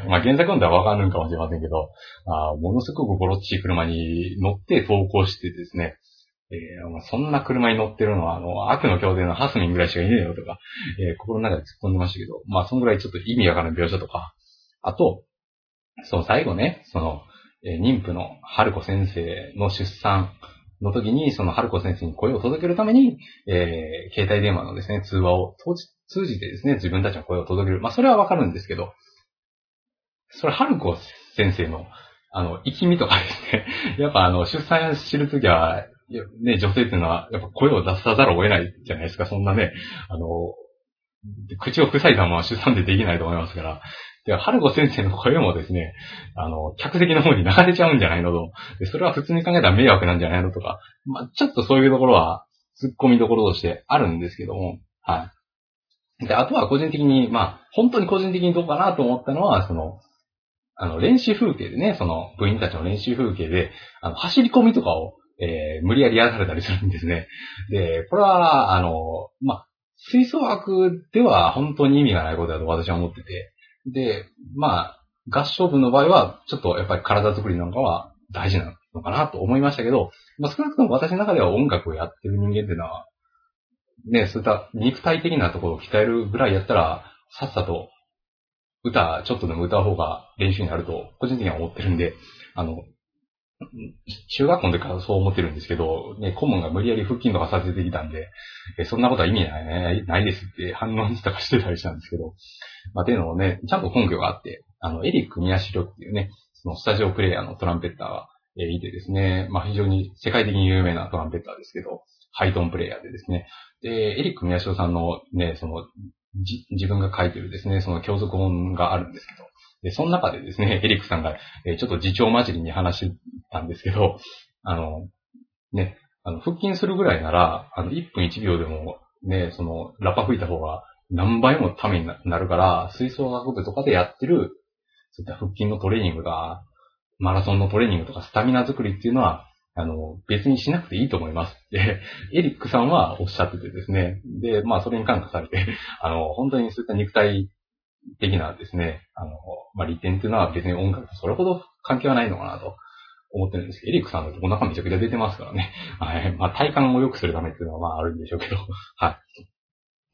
まあ原作読んだらわかるんかもしれませんけど、あーものすごくボロっちい車に乗って投稿してですね、えーまあ、そんな車に乗ってるのは、あの、悪の兄弟のハスミンぐらいしかいねえよとか、えー心の中で突っ込んでましたけど、まあ、そんぐらいちょっと意味わからん描写とか、あと、その最後ね、その、えー妊婦の春子先生の出産の時に、その春子先生に声を届けるために、えー携帯電話のですね、通話を通じ通じてですね、自分たちの声を届ける。まあ、それはわかるんですけど、それ春子先生の、あの、生き身とかですね、やっぱあの、出産してるときは、いやね、女性っていうのは、やっぱ声を出さざるを得ないじゃないですか、そんなね、あの、口を塞いだまま出産でできないと思いますから。で、春子先生の声もですね、あの、客席の方に流れちゃうんじゃないのと。で、それは普通に考えたら迷惑なんじゃないのとか。まあ、ちょっとそういうところは、突っ込みどころとしてあるんですけども、はい。で、あとは個人的に、まあ、本当に個人的にどうかなと思ったのは、その、あの、練習風景でね、その部員たちの練習風景で、あの、走り込みとかを、えー、無理やりやらされたりするんですね。で、これは、あの、まあ、吹奏楽では本当に意味がないことだと私は思ってて、で、まあ、合唱部の場合は、ちょっとやっぱり体作りなんかは大事なのかなと思いましたけど、まあ、少なくとも私の中では音楽をやってる人間っていうのは、ね、そういった肉体的なところを鍛えるぐらいやったら、さっさと歌、ちょっとでも歌う方が練習になると、個人的には思ってるんで、あの、中学校の時からそう思ってるんですけど、ね、顧問が無理やり腹筋とかさせてきたんで、えそんなことは意味ない、ね、ないですって反論とかしてたりしたんですけど、まあ、っていうのもね、ちゃんと根拠があって、あの、エリック・ミヤシロっていうね、そのスタジオプレイヤーのトランペッターが、えーいてですね、まあ、非常に世界的に有名なトランペッターですけど、ハイトーンプレイヤーでですね、で、エリック・ミヤシロさんのね、その、じ自分が書いてるですね、その教則本があるんですけど、で、その中でですね、エリックさんが、えーちょっと自重混じりに話したんですけど、あの、ね、あの、腹筋するぐらいなら、あの、いっぷんいちびょうでも、ね、その、ラッパ吹いた方が何倍もためになるから、吹奏楽部とかでやってる、そういった腹筋のトレーニングが、マラソンのトレーニングとかスタミナ作りっていうのは、あの、別にしなくていいと思いますって、エリックさんはおっしゃっててですね。で、まあ、それに感化されて、あの、本当にそういった肉体的なですね、あの、まあ、利点っていうのは別に音楽とそれほど関係はないのかなと思ってるんですけど、エリックさんだとお腹めちゃくちゃ出てますからね。はい。まあ、体幹を良くするためっていうのはまああるんでしょうけど、はい。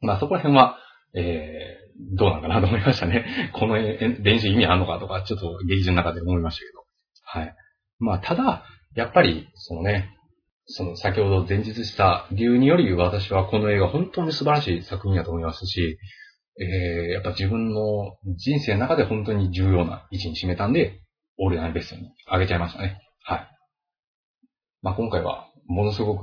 まあ、そこら辺は、えー、どうなんかなと思いましたね。この練習意味あるのかとか、ちょっと劇場の中で思いましたけど。はい。まあ、ただ、やっぱり、そのね、その先ほど前日した理由により私はこの映画本当に素晴らしい作品だと思いますし、えー、やっぱ自分の人生の中で本当に重要な位置に占めたんで、オールナインベストに上げちゃいましたね。はい。まあ今回はものすごく、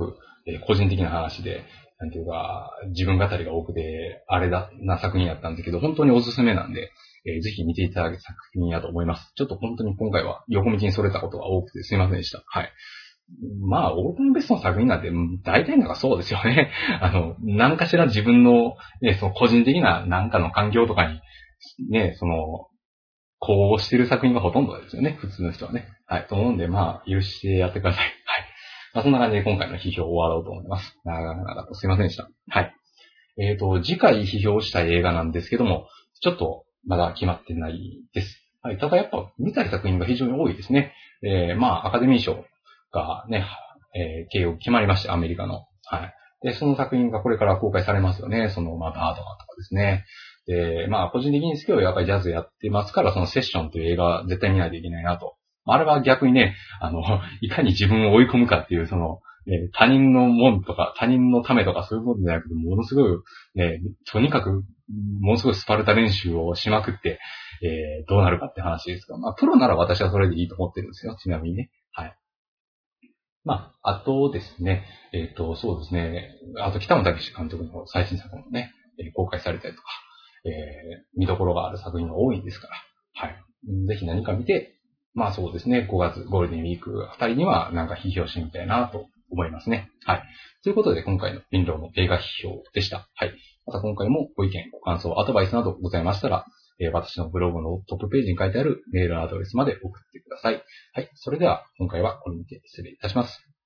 えー個人的な話で、なんていうか、自分語りが多くて、あれだな作品やったんだけど、本当におすすめなんで、えーぜひ見ていただける作品やと思います。ちょっと本当に今回は横道にそれたことが多くてすいませんでした。はい。まあ、オープンベストの作品なんて、大体なんかそうですよね。あの、何かしら自分の、ね、その個人的な何かの環境とかに、ね、その、こうしてる作品がほとんどですよね。普通の人はね。はい。と思うんで、まあ、許してやってください。はい。まあ、そんな感じで今回の批評を終わろうと思います。長々とすいませんでした。はい。えっと、次回批評したい映画なんですけども、ちょっとまだ決まってないです。はい。ただやっぱ見たい作品が非常に多いですね。えー、まあ、アカデミー賞がね、えー、慶応決まりまして、アメリカの。はい。で、その作品がこれから公開されますよね。その、まあ、バードマンとかですね。で、まあ、個人的にですけど、やっぱりジャズやってますから、そのセッションという映画は絶対見ないといけないなと。あれは逆にね、あの、いかに自分を追い込むかっていう、その、ね、他人のもんとか、他人のためとかそういうことじゃなくて、ものすごい、ね、とにかく、ものすごいスパルタ練習をしまくって、えー、どうなるかって話ですが、まあ、プロなら私はそれでいいと思ってるんですよ。ちなみにね。はい。まあ、あとですね、えっ、と、そうですね、あと北野武監督の最新作もね、えー公開されたりとか、えー見どころがある作品が多いんですから、はい。ぜひ何か見て、まあそうですね、ごがつゴールデンウィークあたりにはなんか批評してみたいなと思いますね。はい。ということで今回のピンローの映画批評でした。はい。また今回もご意見、ご感想、アドバイスなどございましたら、えー私のブログのトップページに書いてあるメールアドレスまで送ってください。はい。それでは今回はこれにて失礼いたします。